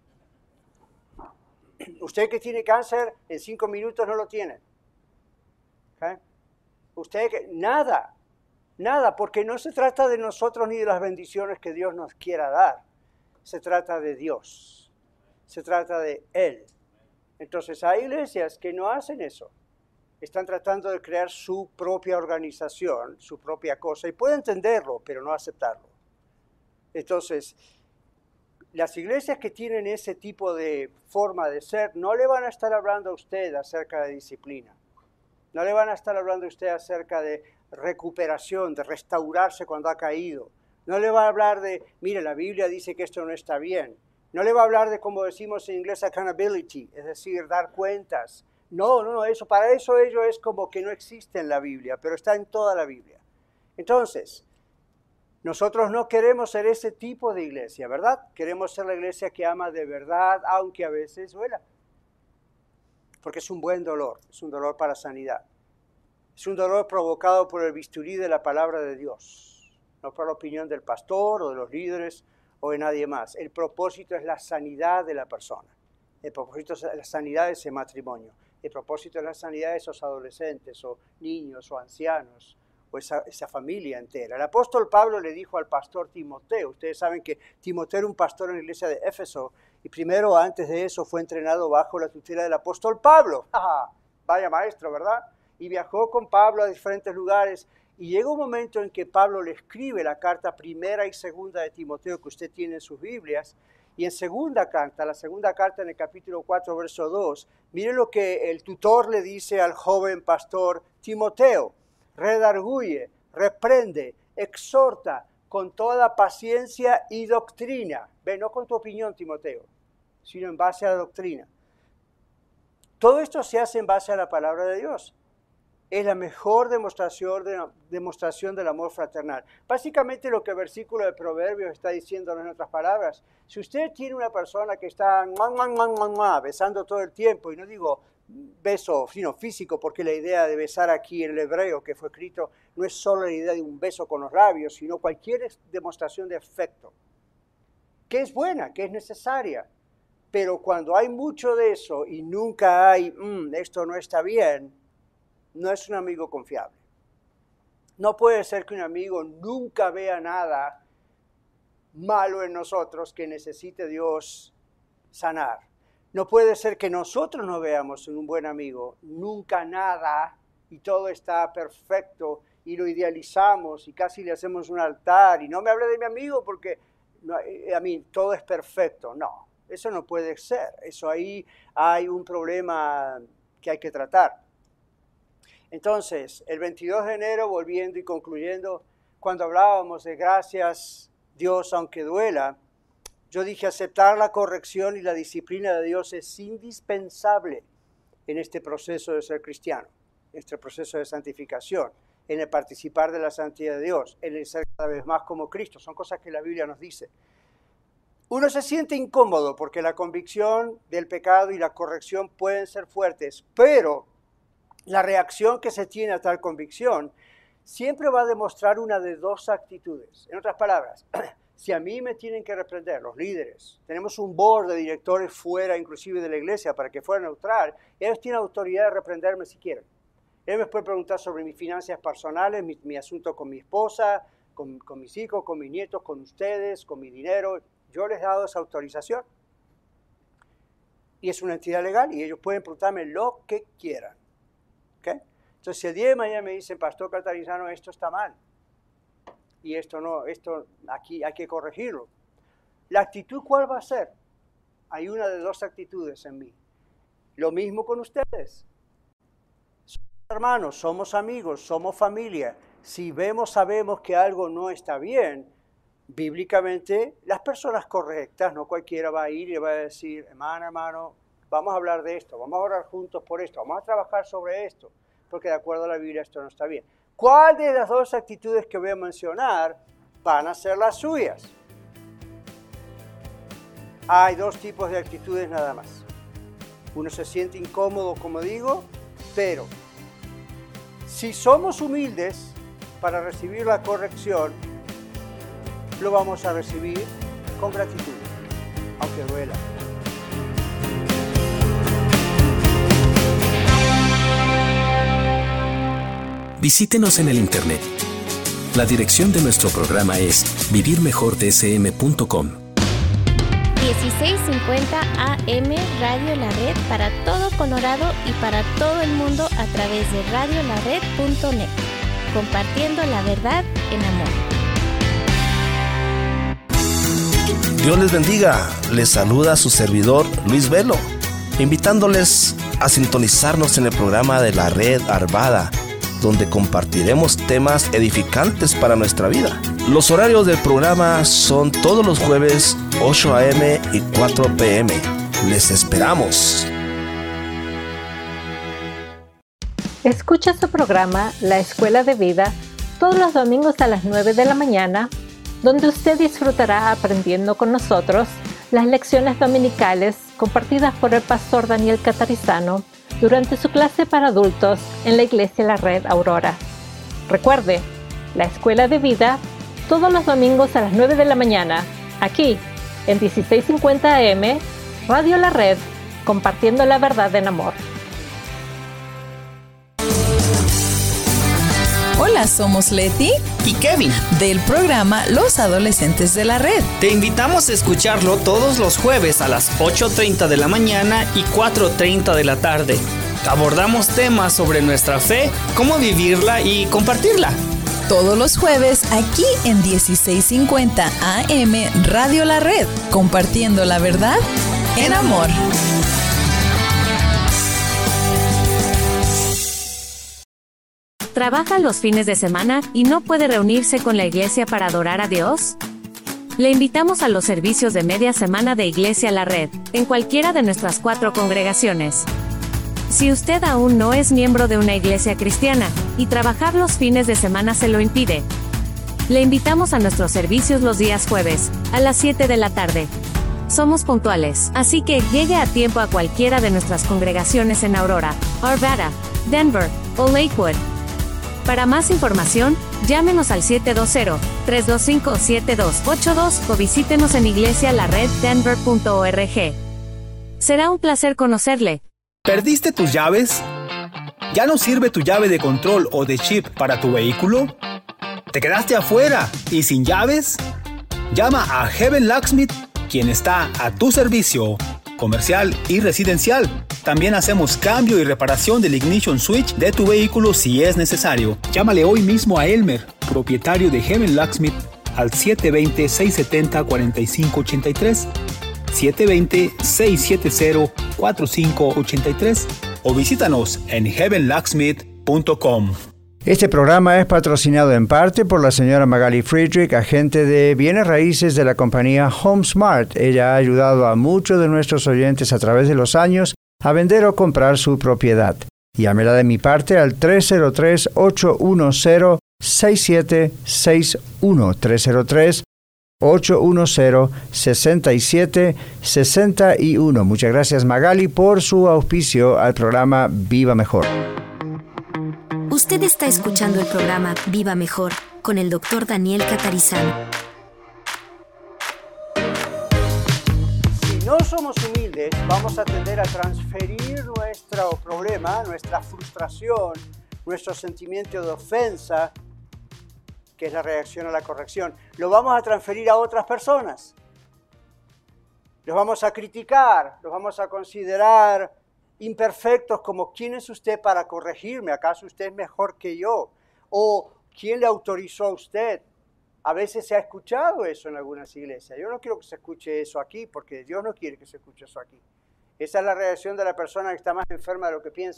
Usted que tiene cáncer, en 5 minutos no lo tiene. ¿Okay? Usted que... Nada, porque no se trata de nosotros ni de las bendiciones que Dios nos quiera dar. Se trata de Dios. Se trata de Él. Entonces hay iglesias que no hacen eso. Están tratando de crear su propia organización, su propia cosa. Y puedo entenderlo, pero no aceptarlo. Entonces, las iglesias que tienen ese tipo de forma de ser, no le van a estar hablando a usted acerca de disciplina. No le van a estar hablando a usted acerca de recuperación, de restaurarse cuando ha caído. No le va a hablar de, mire, la Biblia dice que esto no está bien. No le va a hablar de, como decimos en inglés, accountability, es decir, dar cuentas. No, eso para eso ello es como que no existe en la Biblia, pero está en toda la Biblia. Entonces, nosotros no queremos ser ese tipo de iglesia, ¿verdad? Queremos ser la iglesia que ama de verdad, aunque a veces duela. Porque es un buen dolor, es un dolor para sanidad. Es un dolor provocado por el bisturí de la palabra de Dios, no por la opinión del pastor o de los líderes o de nadie más. El propósito es la sanidad de la persona. El propósito es la sanidad de ese matrimonio. El propósito es la sanidad de esos adolescentes o niños o ancianos o esa familia entera. El apóstol Pablo le dijo al pastor Timoteo, ustedes saben que Timoteo era un pastor en la iglesia de Éfeso y primero antes de eso fue entrenado bajo la tutela del apóstol Pablo. Vaya maestro, ¿verdad? Y viajó con Pablo a diferentes lugares. Y llega un momento en que Pablo le escribe la carta 1 y 2 de Timoteo que usted tiene en sus Biblias. Y en la segunda carta en el capítulo 4, verso 2, mire lo que el tutor le dice al joven pastor Timoteo. Redarguye, reprende, exhorta con toda paciencia y doctrina. Ve, no con tu opinión, Timoteo, sino en base a la doctrina. Todo esto se hace en base a la palabra de Dios. Es la mejor demostración del amor fraternal. Básicamente lo que el versículo de Proverbios está diciendo en otras palabras. Si usted tiene una persona que está besando todo el tiempo, y no digo beso sino físico, porque la idea de besar aquí en el hebreo que fue escrito no es solo la idea de un beso con los labios, sino cualquier demostración de afecto, que es buena, que es necesaria. Pero cuando hay mucho de eso y nunca hay, esto no está bien, no es un amigo confiable. No puede ser que un amigo nunca vea nada malo en nosotros que necesite Dios sanar. No puede ser que nosotros no veamos en un buen amigo nunca nada y todo está perfecto y lo idealizamos y casi le hacemos un altar y no me hable de mi amigo porque todo es perfecto. No, eso no puede ser. Eso ahí hay un problema que hay que tratar. Entonces, el 22 de enero, volviendo y concluyendo, cuando hablábamos de gracias Dios aunque duela, yo dije aceptar la corrección y la disciplina de Dios es indispensable en este proceso de ser cristiano. nuestro proceso de santificación, en el participar de la santidad de Dios, en el ser cada vez más como Cristo. Son cosas que la Biblia nos dice. Uno se siente incómodo porque la convicción del pecado y la corrección pueden ser fuertes, pero la reacción que se tiene a tal convicción siempre va a demostrar una de dos actitudes. En otras palabras, si a mí me tienen que reprender los líderes, tenemos un board de directores fuera inclusive de la iglesia para que fuera neutral, y ellos tienen autoridad de reprenderme si quieren. Ellos me pueden preguntar sobre mis finanzas personales, mi asunto con mi esposa, con mis hijos, con mis nietos, con ustedes, con mi dinero. Yo les he dado esa autorización. Y es una entidad legal y ellos pueden preguntarme lo que quieran. ¿Okay? Entonces, si el día de mañana me dicen, Pastor Catarizano, esto está mal, y esto no, esto aquí hay que corregirlo. ¿La actitud cuál va a ser? Hay una de dos actitudes en mí. Lo mismo con ustedes. Somos hermanos, somos amigos, somos familia. Si sabemos que algo no está bien, bíblicamente, las personas correctas, no cualquiera va a ir y va a decir, hermano, vamos a hablar de esto, vamos a orar juntos por esto, vamos a trabajar sobre esto, porque de acuerdo a la Biblia esto no está bien. ¿Cuál de las dos actitudes que voy a mencionar van a ser las suyas? Hay dos tipos de actitudes nada más. Uno se siente incómodo, como digo, pero si somos humildes para recibir la corrección, lo vamos a recibir con gratitud, aunque duela. Visítenos en el internet. La dirección de nuestro programa es vivirmejordsm.com. 1650 AM Radio La Red para todo Colorado y para todo el mundo a través de radiolared.net. Compartiendo la verdad en amor. Dios les bendiga. Les saluda su servidor Luis Velo, invitándoles a sintonizarnos en el programa de la Red Arvada, donde compartiremos temas edificantes para nuestra vida. Los horarios del programa son todos los jueves 8 a.m. y 4 p.m. Les esperamos. Escucha su programa La Escuela de Vida todos los domingos a las 9 de la mañana, donde usted disfrutará aprendiendo con nosotros las lecciones dominicales compartidas por el pastor Daniel Catarizano durante su clase para adultos en la Iglesia La Red Aurora. Recuerde, La Escuela de Vida todos los domingos a las 9 de la mañana, aquí en 1650 AM, Radio La Red, compartiendo la verdad en amor. Hola, somos Leti y Kevin del programa Los Adolescentes de la Red. Te invitamos a escucharlo todos los jueves a las 8:30 de la mañana y 4:30 de la tarde. Abordamos temas sobre nuestra fe, cómo vivirla y compartirla. Todos los jueves aquí en 1650 AM Radio La Red, compartiendo la verdad en amor. ¿Trabaja los fines de semana y no puede reunirse con la iglesia para adorar a Dios? Le invitamos a los servicios de media semana de Iglesia La Red, en cualquiera de nuestras 4 congregaciones. Si usted aún no es miembro de una iglesia cristiana, y trabajar los fines de semana se lo impide, le invitamos a nuestros servicios los días jueves, a las 7 de la tarde. Somos puntuales, así que llegue a tiempo a cualquiera de nuestras congregaciones en Aurora, Arvada, Denver o Lakewood. Para más información, llámenos al 720-325-7282 o visítenos en iglesialareddenver.org. Será un placer conocerle. ¿Perdiste tus llaves? ¿Ya no sirve tu llave de control o de chip para tu vehículo? ¿Te quedaste afuera y sin llaves? Llama a Heaven Locksmith, quien está a tu servicio, comercial y residencial. También hacemos cambio y reparación del ignition switch de tu vehículo si es necesario. Llámale hoy mismo a Elmer, propietario de Heaven Locksmith, al 720-670-4583, 720-670-4583 o visítanos en heavenlocksmith.com. Este programa es patrocinado en parte por la señora Magali Friedrich, agente de bienes raíces de la compañía HomeSmart. Ella ha ayudado a muchos de nuestros oyentes a través de los años a vender o comprar su propiedad. Llámela de mi parte al 303-810-6761. 303-810-6761. Muchas gracias, Magali, por su auspicio al programa Viva Mejor. Usted está escuchando el programa Viva Mejor con el Dr. Daniel Catarizano. Si no somos humildes, vamos a tender a transferir nuestro problema, nuestra frustración, nuestro sentimiento de ofensa, que es la reacción a la corrección, lo vamos a transferir a otras personas. Los vamos a criticar, los vamos a considerar imperfectos, como ¿quién es usted para corregirme? ¿Acaso usted es mejor que yo? ¿O quién le autorizó a usted? A veces se ha escuchado eso en algunas iglesias. Yo no quiero que se escuche eso aquí, porque Dios no quiere que se escuche eso aquí. Esa es la reacción de la persona que está más enferma de lo que piensa.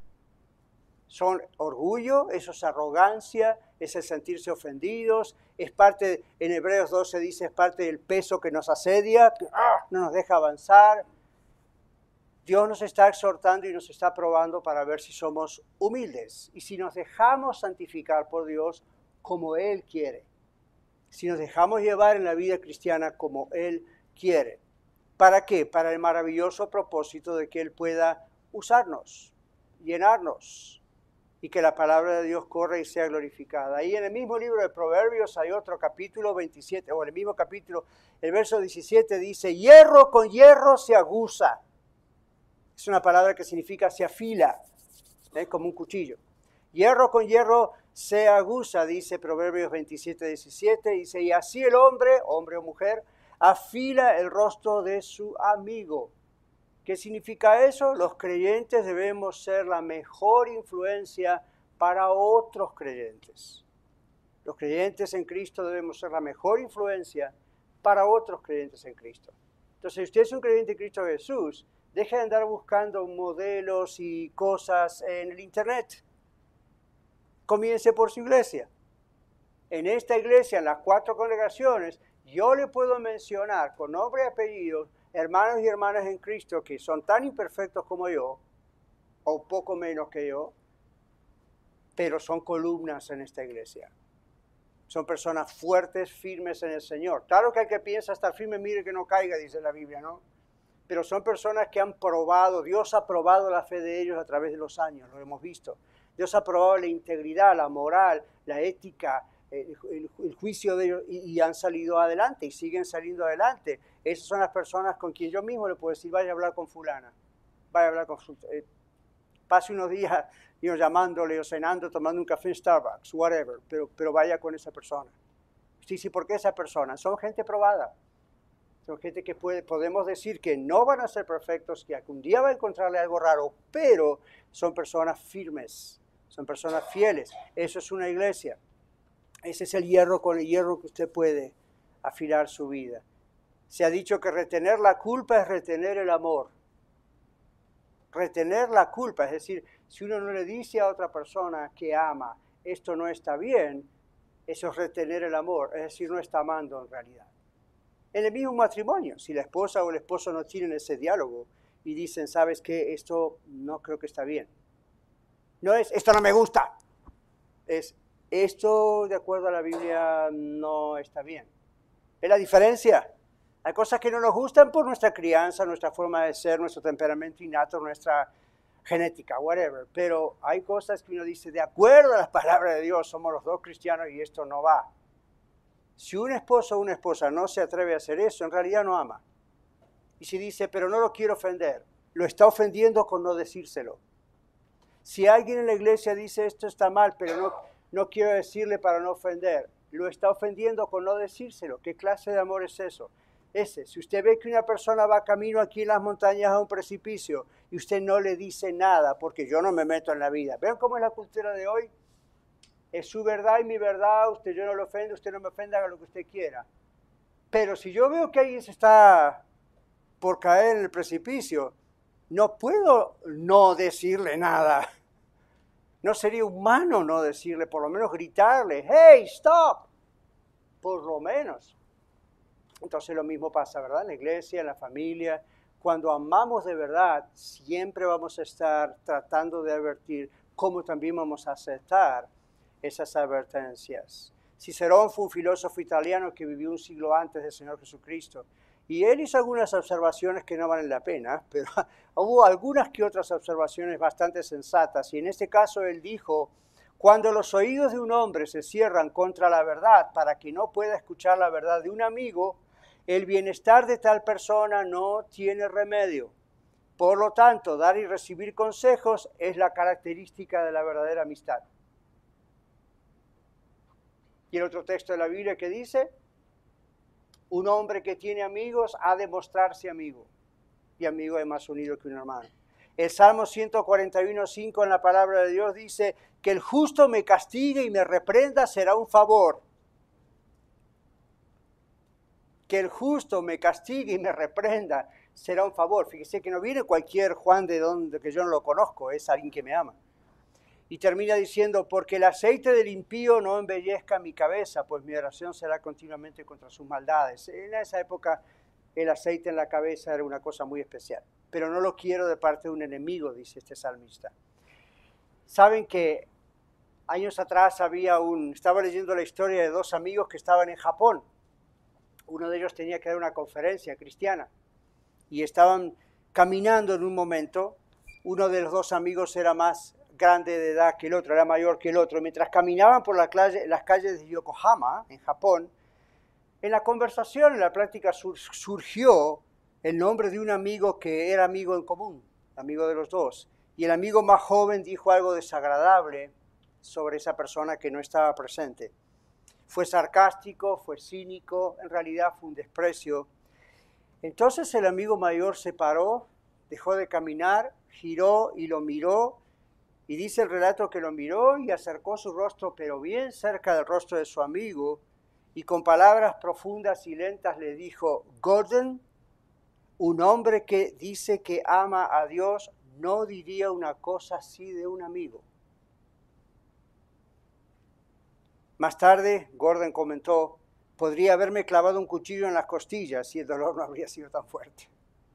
Son orgullo, eso es arrogancia, es el sentirse ofendidos, es parte, en Hebreos 12 dice, es parte del peso que nos asedia, que no nos deja avanzar. Dios nos está exhortando y nos está probando para ver si somos humildes y si nos dejamos santificar por Dios como Él quiere. Si nos dejamos llevar en la vida cristiana como Él quiere. ¿Para qué? Para el maravilloso propósito de que Él pueda usarnos, llenarnos, y que la palabra de Dios corra y sea glorificada. Ahí en el mismo libro de Proverbios hay otro capítulo 27, o en el mismo capítulo, el verso 17 dice, hierro con hierro se aguza. Es una palabra que significa se afila, como un cuchillo. Hierro con hierro se aguza, dice Proverbios 27, 17, dice, y así el hombre o mujer, afila el rostro de su amigo. ¿Qué significa eso? Los creyentes debemos ser la mejor influencia para otros creyentes. Los creyentes en Cristo debemos ser la mejor influencia para otros creyentes en Cristo. Entonces, si usted es un creyente en Cristo Jesús, deje de andar buscando modelos y cosas en el Internet. Comience por su iglesia. En esta iglesia, en las 4 congregaciones, yo le puedo mencionar con nombre y apellido hermanos y hermanas en Cristo que son tan imperfectos como yo, o poco menos que yo, pero son columnas en esta iglesia. Son personas fuertes, firmes en el Señor. Claro que el que piensa estar firme, mire que no caiga, dice la Biblia, ¿no? Pero son personas que han probado, Dios ha probado la fe de ellos a través de los años, lo hemos visto. Dios ha probado la integridad, la moral, la ética, el juicio de ellos, y han salido adelante y siguen saliendo adelante. Esas son las personas con quien yo mismo le puedo decir, vaya a hablar con fulana, vaya a hablar con pase unos días llamándole o cenando, tomando un café en Starbucks, whatever, pero vaya con esa persona. Sí, ¿por qué esa persona? Son gente probada. Son gente que podemos decir que no van a ser perfectos, que algún día va a encontrarle algo raro, pero son personas firmes, son personas fieles. Eso es una iglesia. Ese es el hierro con el hierro que usted puede afilar su vida. Se ha dicho que retener la culpa es retener el amor. Retener la culpa, es decir, si uno no le dice a otra persona que ama, esto no está bien, eso es retener el amor, es decir, no está amando en realidad. En el mismo matrimonio, si la esposa o el esposo no tienen ese diálogo y dicen, ¿sabes qué? Esto no creo que está bien. No es, esto no me gusta. Es, esto, de acuerdo a la Biblia, no está bien. ¿Es la diferencia? Hay cosas que no nos gustan por nuestra crianza, nuestra forma de ser, nuestro temperamento innato, nuestra genética, whatever. Pero hay cosas que uno dice, de acuerdo a las palabras de Dios, somos los dos cristianos y esto no va. Si un esposo o una esposa no se atreve a hacer eso, en realidad no ama. Y si dice, pero no lo quiero ofender, lo está ofendiendo con no decírselo. Si alguien en la iglesia dice, esto está mal, pero no quiero decirle para no ofender, lo está ofendiendo con no decírselo. ¿Qué clase de amor es eso? Si usted ve que una persona va camino aquí en las montañas a un precipicio y usted no le dice nada, porque yo no me meto en la vida. ¿Ven cómo es la cultura de hoy? Es su verdad y mi verdad, yo no lo ofendo, usted no me ofenda, haga lo que usted quiera. Pero si yo veo que alguien se está por caer en el precipicio, no puedo no decirle nada. No sería humano no decirle, por lo menos gritarle, hey, stop, por lo menos. Entonces lo mismo pasa, ¿verdad? En la iglesia, en la familia, Cuando amamos de verdad, siempre vamos a estar tratando de advertir, como también vamos a aceptar esas advertencias. Cicerón fue un filósofo italiano que vivió un siglo antes del Señor Jesucristo. Y él hizo algunas observaciones que no valen la pena, pero hubo algunas que otras observaciones bastante sensatas. Y en este caso él dijo, cuando los oídos de un hombre se cierran contra la verdad para que no pueda escuchar la verdad de un amigo, el bienestar de tal persona no tiene remedio. Por lo tanto, dar y recibir consejos es la característica de la verdadera amistad. Y el otro texto de la Biblia que dice, un hombre que tiene amigos ha de mostrarse amigo, y amigo es más unido que un hermano. El Salmo 141:5 en la palabra de Dios dice, que el justo me castigue y me reprenda será un favor. Que el justo me castigue y me reprenda será un favor. Fíjese que no viene cualquier Juan de donde que yo no lo conozco, es alguien que me ama. Y termina diciendo, porque el aceite del impío no embellezca mi cabeza, pues mi oración será continuamente contra sus maldades. En esa época el aceite en la cabeza era una cosa muy especial, pero no lo quiero de parte de un enemigo, dice este salmista. Saben que años atrás estaba leyendo la historia de dos amigos que estaban en Japón. Uno de ellos tenía que dar una conferencia cristiana y estaban caminando en un momento. Uno de los dos amigos era más grande de edad que el otro, era mayor que el otro. Mientras caminaban por las calles de Yokohama, en Japón, en la conversación, en la plática surgió el nombre de un amigo que era amigo en común, amigo de los dos. Y el amigo más joven dijo algo desagradable sobre esa persona que no estaba presente. Fue sarcástico, fue cínico, en realidad fue un desprecio. Entonces el amigo mayor se paró, dejó de caminar, giró y lo miró. Y dice el relato que lo miró y acercó su rostro, pero bien cerca del rostro de su amigo, y con palabras profundas y lentas le dijo, Gordon, un hombre que dice que ama a Dios no diría una cosa así de un amigo. Más tarde, Gordon comentó, podría haberme clavado un cuchillo en las costillas y el dolor no habría sido tan fuerte.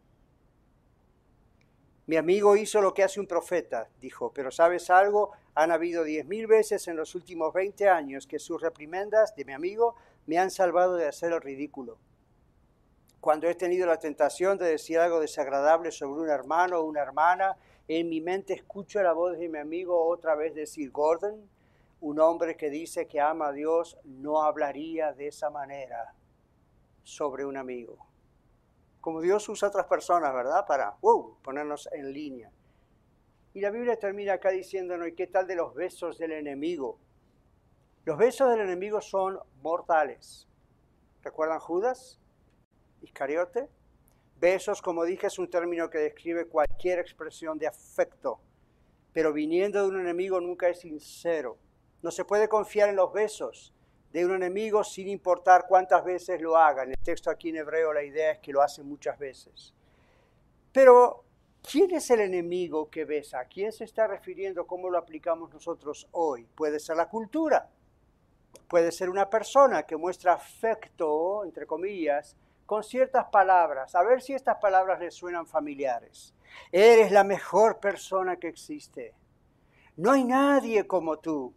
Mi amigo hizo lo que hace un profeta, dijo, pero ¿sabes algo? Han habido 10,000 veces en los últimos 20 años que sus reprimendas de mi amigo me han salvado de hacer el ridículo. Cuando he tenido la tentación de decir algo desagradable sobre un hermano o una hermana, en mi mente escucho la voz de mi amigo otra vez decir, Gordon, un hombre que dice que ama a Dios no hablaría de esa manera sobre un amigo. Como Dios usa a otras personas, ¿verdad? Para ponernos en línea. Y la Biblia termina acá diciéndonos, ¿y qué tal de los besos del enemigo? Los besos del enemigo son mortales. ¿Recuerdan Judas? Iscariote. Besos, como dije, es un término que describe cualquier expresión de afecto, pero viniendo de un enemigo nunca es sincero. No se puede confiar en los besos de un enemigo sin importar cuántas veces lo haga. En el texto aquí en hebreo la idea es que lo hace muchas veces. Pero, ¿quién es el enemigo que besa? ¿A quién se está refiriendo? ¿Cómo lo aplicamos nosotros hoy? Puede ser la cultura. Puede ser una persona que muestra afecto, entre comillas, con ciertas palabras. A ver si estas palabras les suenan familiares. Eres la mejor persona que existe. No hay nadie como tú.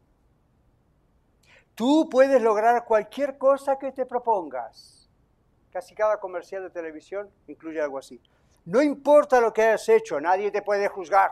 Tú puedes lograr cualquier cosa que te propongas. Casi cada comercial de televisión incluye algo así. No importa lo que hayas hecho, nadie te puede juzgar.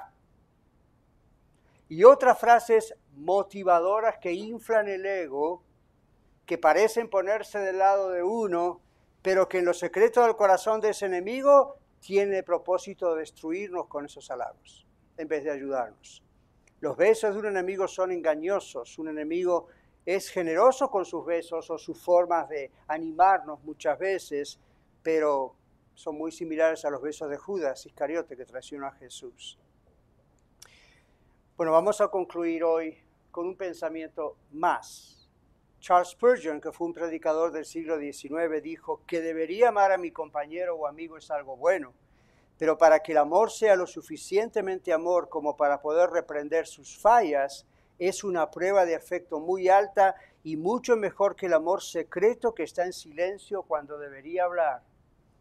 Y otras frases motivadoras que inflan el ego, que parecen ponerse del lado de uno, pero que en lo secreto del corazón de ese enemigo tiene el propósito de destruirnos con esos halagos, en vez de ayudarnos. Los besos de un enemigo son engañosos. Un enemigo es generoso con sus besos o sus formas de animarnos muchas veces, pero son muy similares a los besos de Judas Iscariote que traicionó a Jesús. Bueno, vamos a concluir hoy con un pensamiento más. Charles Spurgeon, que fue un predicador del siglo XIX, dijo que debería amar a mi compañero o amigo es algo bueno, pero para que el amor sea lo suficientemente amor como para poder reprender sus fallas, es una prueba de afecto muy alta y mucho mejor que el amor secreto que está en silencio cuando debería hablar.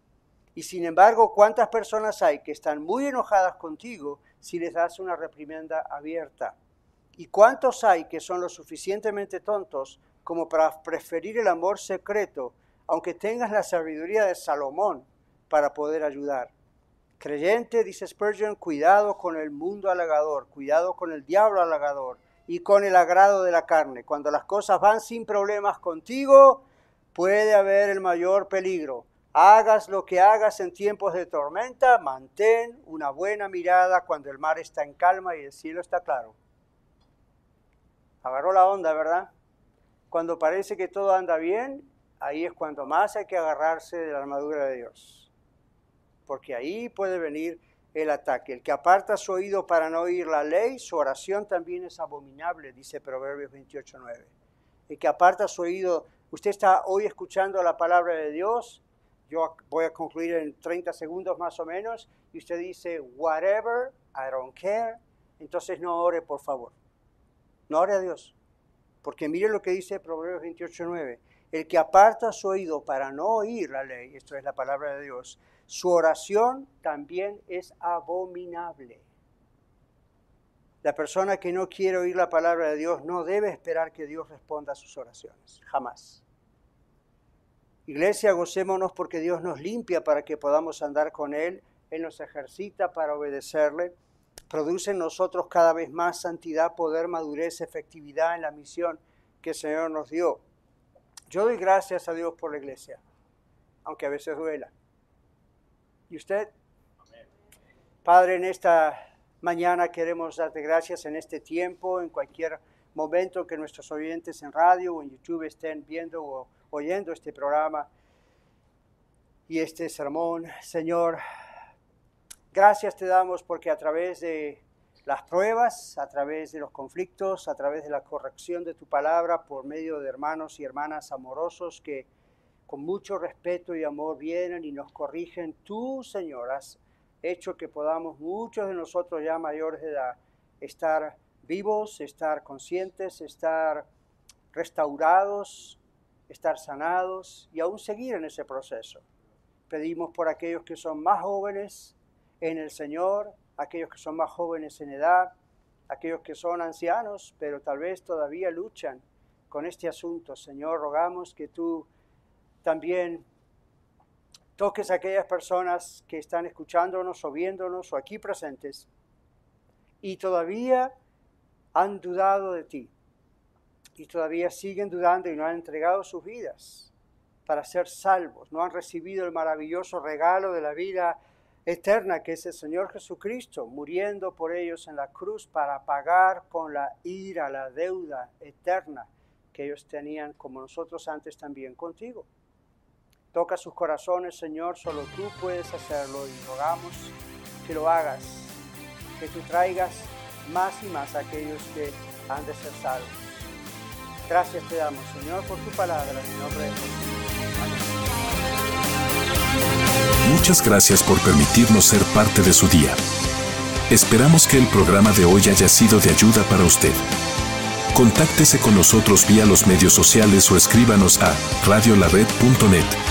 Y sin embargo, ¿cuántas personas hay que están muy enojadas contigo si les das una reprimenda abierta? ¿Y cuántos hay que son lo suficientemente tontos como para preferir el amor secreto, aunque tengas la sabiduría de Salomón para poder ayudar? Creyente, dice Spurgeon, cuidado con el mundo halagador, cuidado con el diablo halagador y con el agrado de la carne. Cuando las cosas van sin problemas contigo, puede haber el mayor peligro. Hagas lo que hagas en tiempos de tormenta, mantén una buena mirada cuando el mar está en calma y el cielo está claro. Agarró la onda, ¿verdad? Cuando parece que todo anda bien, ahí es cuando más hay que agarrarse de la armadura de Dios. Porque ahí puede venir el ataque. El que aparta su oído para no oír la ley, su oración también es abominable, dice Proverbios 28:9. El que aparta su oído, usted está hoy escuchando la palabra de Dios. Yo voy a concluir en 30 segundos más o menos, y usted dice, whatever, I don't care, entonces no ore, por favor. No ore a Dios, porque mire lo que dice Proverbios 28:9. El que aparta su oído para no oír la ley, esto es la palabra de Dios, su oración también es abominable. La persona que no quiere oír la palabra de Dios no debe esperar que Dios responda a sus oraciones, jamás. Iglesia, gocémonos porque Dios nos limpia para que podamos andar con Él. Él nos ejercita para obedecerle. Produce en nosotros cada vez más santidad, poder, madurez, efectividad en la misión que el Señor nos dio. Yo doy gracias a Dios por la iglesia, aunque a veces duela. ¿Y usted? Amén. Padre, en esta mañana queremos darte gracias en este tiempo, en cualquier momento que nuestros oyentes en radio o en YouTube estén viendo o oyendo este programa y este sermón. Señor, gracias te damos porque a través de las pruebas, a través de los conflictos, a través de la corrección de tu palabra, por medio de hermanos y hermanas amorosos que con mucho respeto y amor vienen y nos corrigen, tú, Señor, has hecho que podamos, muchos de nosotros ya mayores de edad, estar vivos, estar conscientes, estar restaurados, estar sanados y aún seguir en ese proceso. Pedimos por aquellos que son más jóvenes en el Señor, aquellos que son más jóvenes en edad, aquellos que son ancianos, pero tal vez todavía luchan con este asunto. Señor, rogamos que tú también toques a aquellas personas que están escuchándonos o viéndonos o aquí presentes y todavía han dudado de ti y todavía siguen dudando y no han entregado sus vidas para ser salvos, no han recibido el maravilloso regalo de la vida eterna que es el Señor Jesucristo, muriendo por ellos en la cruz para pagar con la ira, la deuda eterna que ellos tenían como nosotros antes también contigo. Toca sus corazones, Señor, solo tú puedes hacerlo y rogamos que lo hagas, que tú traigas más y más a aquellos que han de ser salvos. Gracias te damos, Señor, por tu palabra, en el nombre de Jesús. Muchas gracias por permitirnos ser parte de su día. Esperamos que el programa de hoy haya sido de ayuda para usted. Contáctese con nosotros vía los medios sociales o escríbanos a radiolared.net.